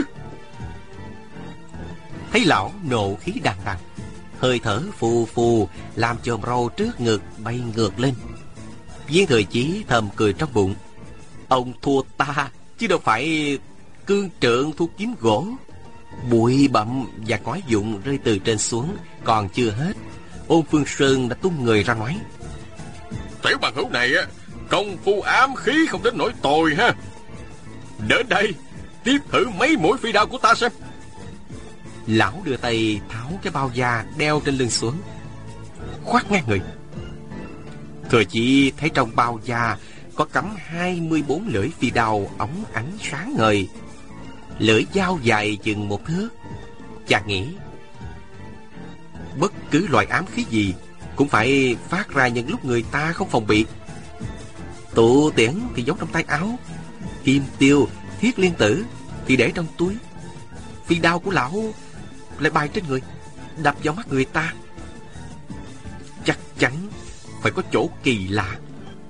Thấy lão nộ khí đằng đằng, hơi thở phù phù, làm chòm râu trước ngực bay ngược lên. Viên Thừa Chí thầm cười trong bụng: ông thua ta chứ đâu phải cương trượng thua kiếm gỗ. Bụi bặm và cói dụng rơi từ trên xuống còn chưa hết, Ôn Phương Sơn đã tung người ra nói: tiểu bằng hữu này công phu ám khí không đến nỗi tồi ha. Đến đây tiếp thử mấy mũi phi đao của ta xem. Lão đưa tay tháo cái bao da đeo trên lưng xuống, khoác ngang người. Thừa Chí thấy trong bao da có cắm 24 lưỡi phi đao óng ánh sáng ngời, lưỡi dao dài chừng 1 thước. Chàng nghĩ, bất cứ loại ám khí gì cũng phải phát ra những lúc người ta không phòng bị. Tụ tiễn thì giấu trong tay áo, kim tiêu, thiết liên tử thì để trong túi. Phi đao của lão lại bay trên người, đập vào mắt người ta. Chắc chắn phải có chỗ kỳ lạ.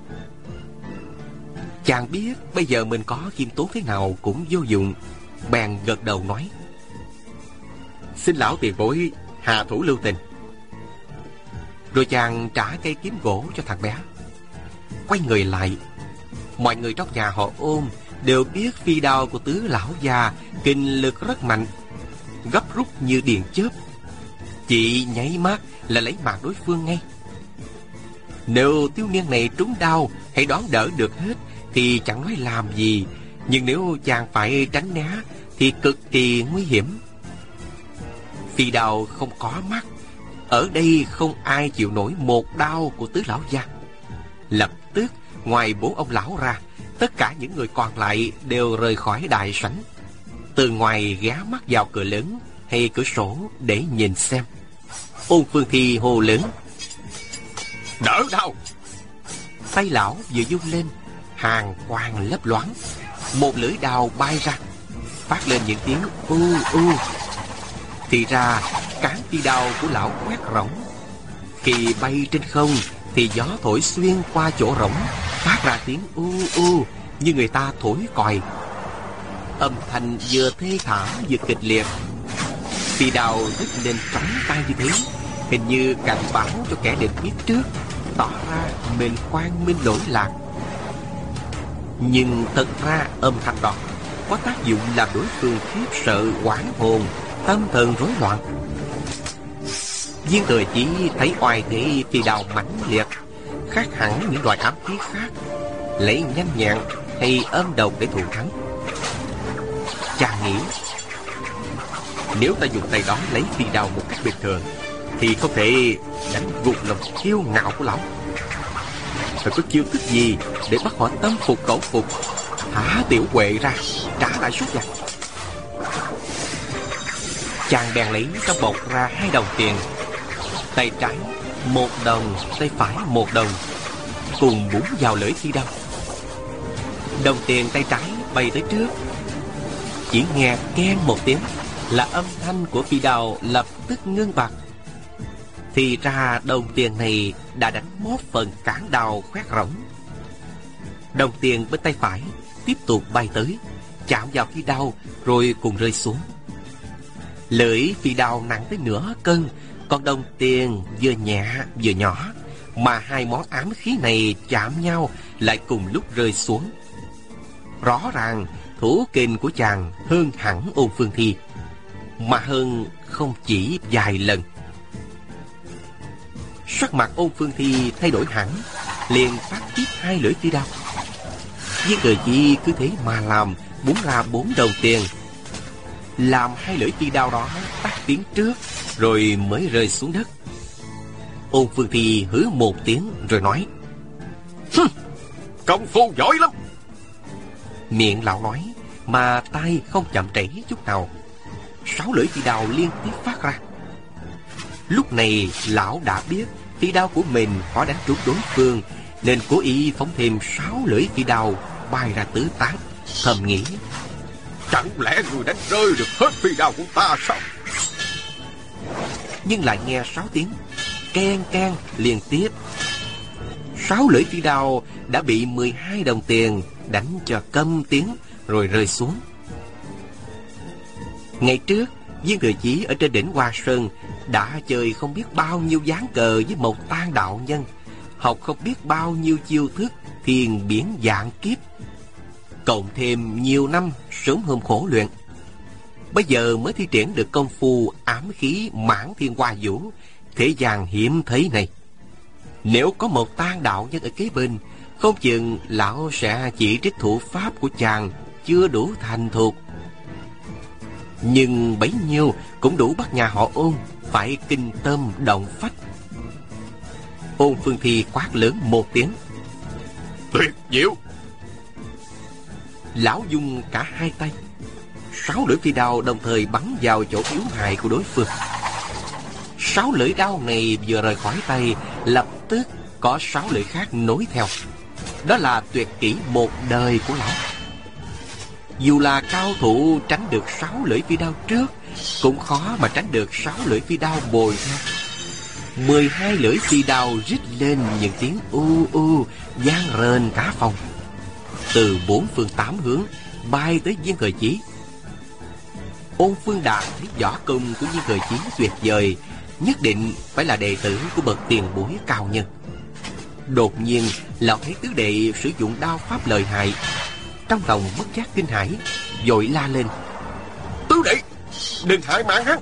Chàng biết bây giờ mình có khiêm tốn thế nào cũng vô dụng, bèn gật đầu nói: xin lão tiền bối hạ thủ lưu tình. Rồi chàng trả cây kiếm gỗ cho thằng bé, quay người lại. Mọi người trong nhà họ Ôn đều biết phi đao của tứ lão già kinh lực rất mạnh, gấp rút như điện chớp, chỉ nháy mắt là lấy mạng đối phương ngay. Nếu thiếu niên này trúng đao hay đón đỡ được hết thì chẳng nói làm gì, nhưng nếu chàng phải tránh né thì cực kỳ nguy hiểm. Phi đao không có mắt, ở đây không ai chịu nổi một đao của tứ lão gia. Lập tức Ngoài 4 ông lão ra, tất cả những người còn lại đều rời khỏi đại sảnh, từ ngoài ghé mắt vào cửa lớn hay cửa sổ để nhìn xem. Ôn Phương Thi hô lớn: Đỡ đau! Tay lão vừa vung lên, hàn quang lấp loáng, một lưỡi đao bay ra, phát lên những tiếng u u. Thì ra cán phi đao của lão quét rỗng. Khi bay trên không thì gió thổi xuyên qua chỗ rỗng, phát ra tiếng u u như người ta thổi còi. Âm thanh vừa thê thảm vừa kịch liệt. Phi đao rít lên trống tay như thế, hình như cảnh báo cho kẻ địch biết trước, tỏ ra mệnh quan minh lỗi lạc. Nhưng thật ra âm thanh đó có tác dụng làm đối phương khiếp sợ hoảng hồn, tâm thần rối loạn. Viên Thừa Chí thấy oai thế phi đao mãnh liệt, khác hẳn những loại ám khí khác, lấy nhanh nhẹn hay âm độc để thủ thắng. Chàng nghĩ, nếu ta dùng tay đó lấy phi đao một cách bình thường thì không thể đánh gục lòng kiêu ngạo của lão. Phải có chiêu thức gì để bắt họ tâm phục khẩu phục, thả Tiểu Huệ ra, trả lại số vàng. Chàng bèn lấy trong bọc ra 2 đồng tiền, tay trái 1 đồng, tay phải 1 đồng, cùng búng vào lưỡi phi đao. Đồng tiền tay trái bay tới trước, chỉ nghe keng một tiếng là âm thanh của phi đao lập tức ngưng bặt. Thì ra đồng tiền này đã đánh mót phần cán đao khoét rỗng. Đồng tiền bên tay phải tiếp tục bay tới, chạm vào phi đao rồi cùng rơi xuống. Lưỡi phi đao nặng tới nửa cân, còn đồng tiền vừa nhẹ vừa nhỏ, mà 2 món ám khí này chạm nhau lại cùng lúc rơi xuống. Rõ ràng thủ kình của chàng hơn hẳn Ôn Phương Thi, mà hơn không chỉ vài lần. Sắc mặt Ôn Phương Thi thay đổi hẳn, liền phát tiếp 2 lưỡi phi đao. Viên Thừa Chí cứ thế mà làm, búng ra 4 đồng tiền, làm 2 lưỡi phi đao đó tắt tiếng trước rồi mới rơi xuống đất. Ôn Phương Thi hứ một tiếng rồi nói: Công phu giỏi lắm. Miệng lão nói mà tay không chậm trễ chút nào. 6 lưỡi phi đao liên tiếp phát ra. Lúc này lão đã biết phi đao của mình khó đánh trúng đối phương, nên cố ý phóng thêm 6 lưỡi phi đao bay ra tứ tán, thầm nghĩ: Chẳng lẽ người đánh rơi được hết phi đao của ta sao? Nhưng lại nghe 6 tiếng keng keng liên tiếp. 6 lưỡi phi đao đã bị 12 đồng tiền đánh cho câm tiếng rồi rơi xuống. Ngày trước, Viên Thừa Chí ở trên đỉnh Hoa Sơn đã chơi không biết bao nhiêu ván cờ với một Tang đạo nhân, học không biết bao nhiêu chiêu thức thiền biển vạn kiếp, cộng thêm nhiều năm sớm hôm khổ luyện, bây giờ mới thi triển được công phu ám khí Mãn Thiên Hoa Vũ, thế gian hiếm thấy này. Nếu có một Tang đạo nhân ở kế bên, không chừng lão sẽ chỉ trích thủ pháp của chàng chưa đủ thành thục. Nhưng bấy nhiêu cũng đủ bắt nhà họ Ôn phải kinh tâm động phách. Ôn Phương Thi quát lớn một tiếng: Tuyệt diệu! Lão dùng cả 2 tay, 6 lưỡi phi đao đồng thời bắn vào chỗ yếu hại của đối phương. 6 lưỡi đao này vừa rời khỏi tay, lập tức có 6 lưỡi khác nối theo. Đó là tuyệt kỹ một đời của lão. Dù là cao thủ tránh được 6 lưỡi phi đao trước, cũng khó mà tránh được 6 lưỡi phi đao bồi theo. 12 lưỡi phi đao rít lên những tiếng u u vang rền cả phòng, từ 4 phương 8 hướng bay tới Viên Thừa Chí. Ôn Phương Đạt thấy võ công của Viên Thừa Chí tuyệt vời, nhất định phải là đệ tử của bậc tiền bối cao nhân. Đột nhiên lão thấy tứ đệ sử dụng đao pháp lợi hại, trong lòng bất giác kinh hãi, vội la lên: Tứ đệ, đừng hại mạng hắn!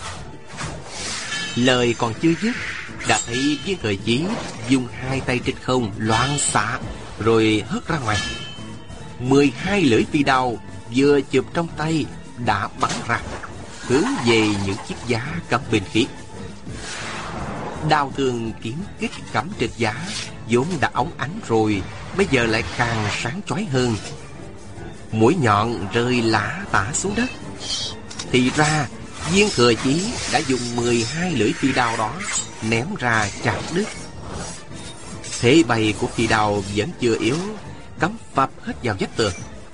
Lời còn chưa dứt, đã thấy Viên Thừa Chí dùng 2 tay trên không loạn xạ rồi hất ra ngoài. 12 lưỡi phi đao vừa chụp trong tay đã bắn ra, hướng về những chiếc giá cắm binh khí. Đao thương kiếm kích cắm trên giá vốn đã óng ánh rồi, bây giờ lại càng sáng chói hơn. Mũi nhọn rơi lả tả xuống đất. Thì ra Viên Thừa Chí đã dùng 12 lưỡi phi đao đó ném ra chặt đứt. Thế bay của phi đao vẫn chưa yếu, cắm phập hết vào vách tường.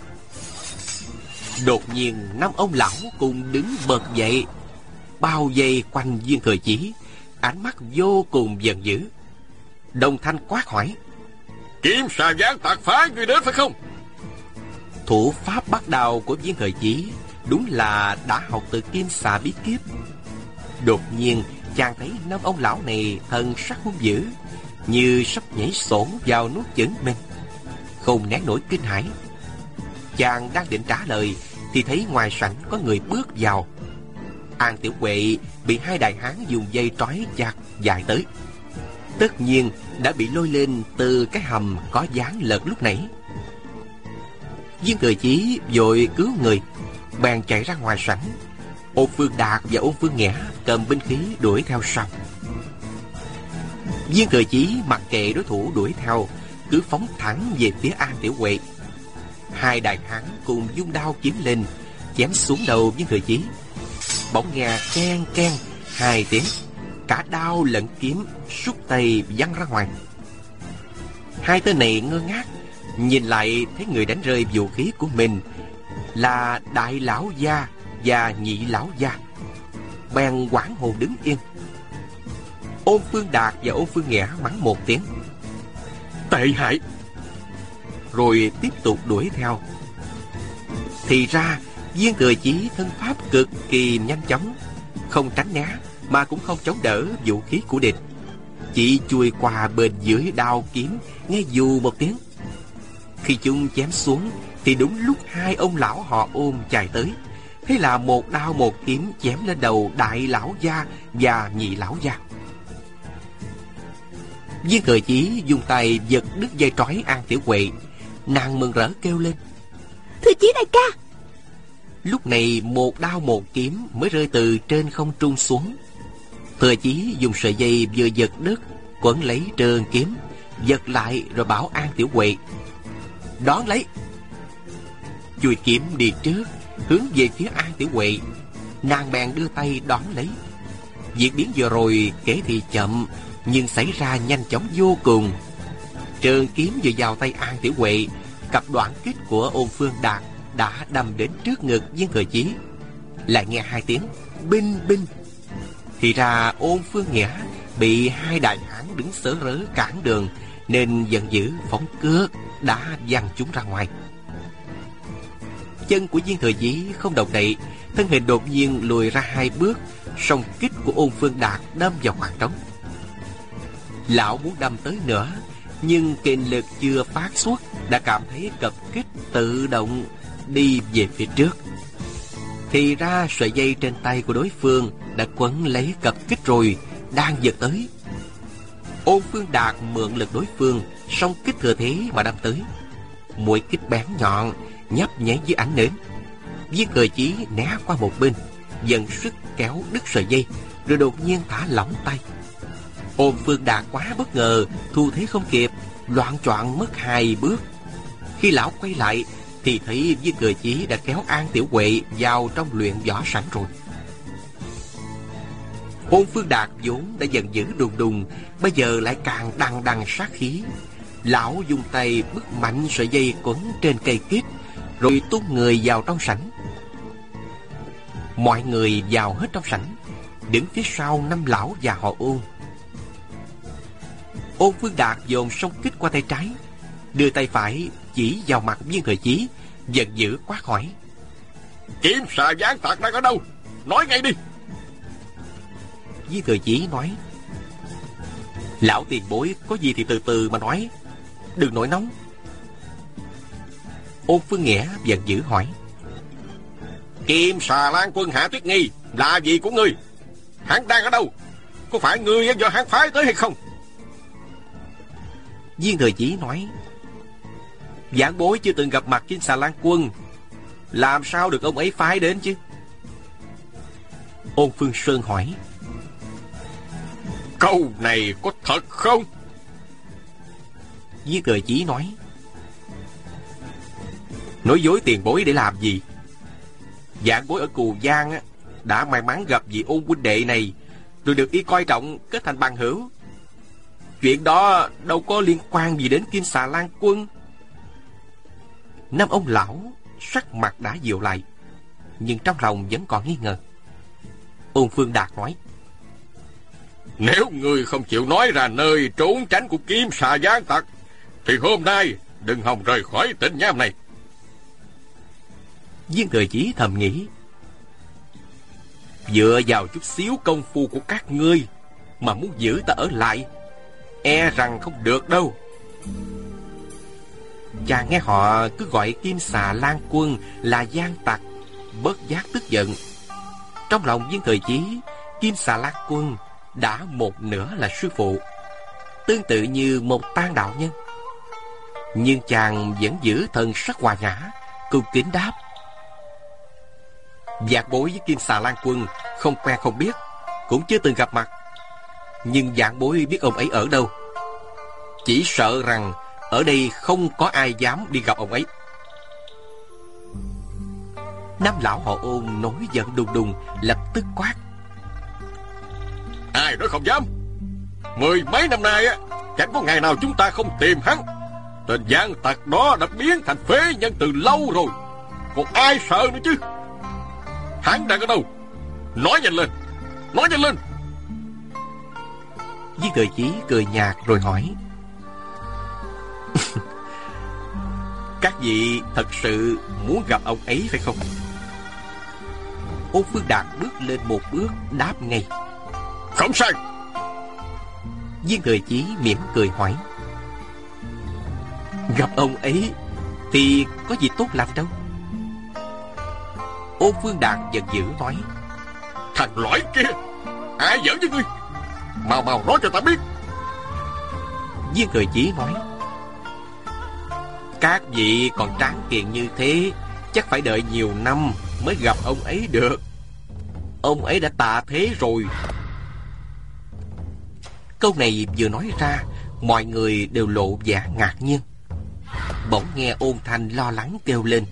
Đột nhiên 5 ông lão cùng đứng bật dậy, bao vây quanh Viên Thừa Chí, ánh mắt vô cùng giận dữ. Đồng thanh quát hỏi: Kiếm xà gián tạc phái người đến phải không? Thủ pháp bắt đầu của Viên Thừa Chí đúng là đã học từ Kim Xà Bí Kíp. Đột nhiên chàng thấy 5 ông lão này thần sắc hung dữ, như sắp nhảy xổn vào nuốt chửng mình, không nén nổi kinh hãi. Chàng đang định trả lời thì thấy ngoài sảnh có người bước vào. An Tiểu Huệ bị 2 đại hán dùng dây trói chặt dài tới, tất nhiên đã bị lôi lên từ cái hầm có dáng lật lúc nãy. Viên Thừa Chí vội cứu người, bèn chạy ra ngoài sảnh. Ôn Phương Đạt và Ôn Phương Nghĩa cầm binh khí đuổi theo sau. Viên Thừa Chí mặc kệ đối thủ đuổi theo, cứ phóng thẳng về phía An Tiểu Huệ. 2 đại hán cùng dung đao kiếm lên, chém xuống đầu Viên Thừa Chí. Bỗng nghe keng keng 2 tiếng, cả đao lẫn kiếm sút tay văng ra ngoài. 2 tên này ngơ ngác nhìn lại, thấy người đánh rơi vũ khí của mình là Đại Lão Gia và Nhị Lão Gia, bèn hoảng hồn đứng yên. Ôn Phương Đạt và Ôn Phương Nghĩa mắng một tiếng tệ hại, rồi tiếp tục đuổi theo. Thì ra Viên Thừa Chí thân pháp cực kỳ nhanh chóng, không tránh né mà cũng không chống đỡ vũ khí của địch, chỉ chui qua bên dưới đao kiếm nghe dù một tiếng. Khi chúng chém xuống thì đúng lúc 2 ông lão họ Ôn chạy tới, thế là một đao một kiếm chém lên đầu Đại Lão Gia và Nhị Lão Gia. Viên Thừa Chí dùng tay giật đứt dây trói An Tiểu Huệ, nàng mừng rỡ kêu lên: Thừa Chí đại ca! Lúc này một đao một kiếm mới rơi từ trên không trung xuống. Thừa Chí dùng sợi dây vừa giật đứt quấn lấy trường kiếm, giật lại rồi bảo An Tiểu Huệ: Đón lấy! Chùi kiếm đi trước, hướng về phía An Tiểu Huệ. Nàng bèn đưa tay đón lấy. Diễn biến vừa rồi kể thì chậm, nhưng xảy ra nhanh chóng vô cùng. Trường kiếm vừa vào tay An Tiểu Huệ, cặp đoạn kích của Ôn Phương Đạt đã đâm đến trước ngực Viên Thừa Chí. Lại nghe 2 tiếng binh binh. Thì ra Ôn Phương Nghĩa bị 2 đại hán đứng sớ rớ cản đường, nên giận dữ phóng cước đã văng chúng ra ngoài. Chân của Viên Thừa Chí không động đậy, thân hình đột nhiên lùi ra 2 bước, song kích của Ôn Phương Đạt đâm vào khoảng trống. Lão muốn đâm tới nữa, nhưng kình lực chưa phát xuất đã cảm thấy cặp kích tự động đi về phía trước. Thì ra sợi dây trên tay của đối phương đã quấn lấy cặp kích rồi, đang giật tới. Ôn Phương Đạt mượn lực đối phương, song kích thừa thế mà đâm tới. Mũi kích bén nhọn nhấp nháy dưới ánh nến. Viên Thừa Chí né qua một bên, dần sức kéo đứt sợi dây, rồi đột nhiên thả lỏng tay. Ôn Phương Đạt quá bất ngờ, thu thế không kịp, loạng choạng mất 2 bước. Khi lão quay lại thì thấy Viên Thừa Chí đã kéo An Tiểu Huệ vào trong luyện võ sẵn rồi. Ôn Phương Đạt vốn đã giận dữ đùng đùng, bây giờ lại càng đằng đằng sát khí. Lão dùng tay bứt mạnh sợi dây quấn trên cây kít, rồi tung người vào trong sảnh. Mọi người vào hết trong sảnh, đứng phía sau 5 lão già họ Ôn. Ôn Phương Đạt dồn song kích qua tay trái, đưa tay phải chỉ vào mặt Viên Thừa Chí, giận dữ quát hỏi: Kiếm xà gián tạc đang ở đâu? Nói ngay đi! Viên Thừa Chí nói: Lão tiền bối có gì thì từ từ mà nói, đừng nổi nóng. Ôn Phương Nghĩa giận dữ hỏi: Kim Xà Lan Quân Hạ Tuyết Nghi là gì của ngươi? Hắn đang ở đâu? Có phải ngươi do hắn phái tới hay không? Viên Thừa Chí nói: Vãn bối chưa từng gặp mặt Kim Xà Lan Quân, làm sao được ông ấy phái đến chứ? Ôn Phương Sơn hỏi: Câu này có thật không? Viên Thừa Chí nói: nói dối tiền bối để làm gì? Vạn bối ở Cù Giang đã may mắn gặp vị Ôn huynh đệ này, rồi được y coi trọng, kết thành bằng hữu. Chuyện đó đâu có liên quan gì đến Kim Xà Lan Quân. Năm ông lão sắc mặt đã dịu lại, nhưng trong lòng vẫn còn nghi ngờ. Ôn Phương Đạt nói: nếu ngươi không chịu nói ra nơi trốn tránh của Kim Xà gián tặc, thì hôm nay đừng hòng rời khỏi tỉnh nham này. Viên Thừa Chí thầm nghĩ: dựa vào chút xíu công phu của các ngươi mà muốn giữ ta ở lại, e rằng không được đâu. Chàng nghe họ cứ gọi Kim Xà Lan Quân là gian tặc, bớt giác tức giận. Trong lòng Viên Thừa Chí, Kim Xà Lan Quân đã một nửa là sư phụ, tương tự như một Tang đạo nhân. Nhưng chàng vẫn giữ thần sắc hòa nhã, cung kính đáp: vạn bối với Kim Xà Lan Quân không quen không biết, cũng chưa từng gặp mặt. Nhưng vạn bối biết ông ấy ở đâu. Chỉ sợ rằng ở đây không có ai dám đi gặp ông ấy. Năm lão họ Ôn nổi giận đùng đùng, lập tức quát: ai nói không dám? 10 mấy năm nay chẳng có ngày nào chúng ta không tìm hắn. Tên gian tặc đó đã biến thành phế nhân từ lâu rồi, còn ai sợ nữa chứ? Hắn đang ở đâu? Nói nhanh lên, nói nhanh lên. Viên Thừa Chí cười nhạt rồi hỏi: các vị thật sự muốn gặp ông ấy phải không? Ôn Phương Đạt bước lên một bước đáp ngay: không sai. Viên Thừa Chí mỉm cười hỏi: gặp ông ấy thì có gì tốt lành đâu? Ôn Phương Đạt giận dữ nói: thằng lõi kia, ai giỡn với ngươi? Mau mau nói cho ta biết. Viên Thừa Chí nói: các vị còn tráng kiện như thế, chắc phải đợi nhiều năm mới gặp ông ấy được. Ông ấy đã tạ thế rồi. Câu này vừa nói ra, mọi người đều lộ vẻ ngạc nhiên. Bỗng nghe Ôn Thanh lo lắng kêu lên: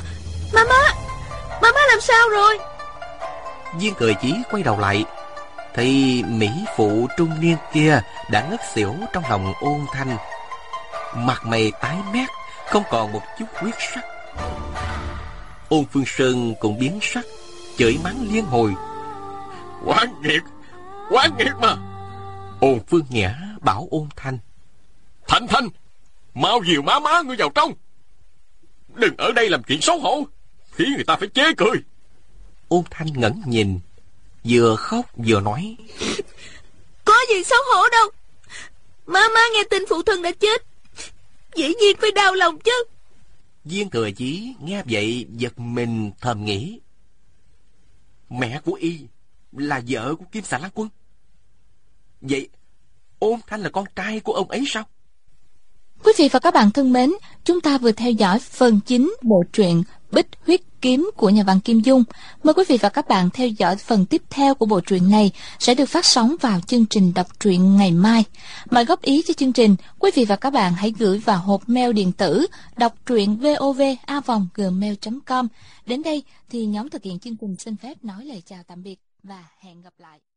Mama làm sao rồi? Viên Thừa Chí quay đầu lại, thì mỹ phụ trung niên kia đã ngất xỉu trong lòng Ôn Thanh, mặt mày tái mét, không còn một chút huyết sắc. Ôn Phương Sơn cũng biến sắc, chửi mắng liên hồi: Oán nghiệt mà. Ôn Phương Nhã bảo Ôn Thanh: Thanh, mau dìu má ngươi vào trong, đừng ở đây làm chuyện xấu hổ, khiến người ta phải chế cười. Ôn Thanh ngẩng nhìn, vừa khóc vừa nói: có gì xấu hổ đâu. Má nghe tin phụ thân đã chết, dĩ nhiên phải đau lòng chứ. Viên Thừa Chí nghe vậy giật mình thầm nghĩ: mẹ của y là vợ của Kim Xà Lan Quân. Vậy Ôn Thanh là con trai của ông ấy sao? Quý vị và các bạn thân mến, chúng ta vừa theo dõi phần 9 bộ truyện Bích Huyết Kiếm của nhà văn Kim Dung. Mời quý vị và các bạn theo dõi phần tiếp theo của bộ truyện này sẽ được phát sóng vào chương trình đọc truyện ngày mai. Mời góp ý cho chương trình, quý vị và các bạn hãy gửi vào hộp mail điện tử đọc truyện vov@gmail.com. Đến đây thì nhóm thực hiện chương trình xin phép nói lời chào tạm biệt và hẹn gặp lại.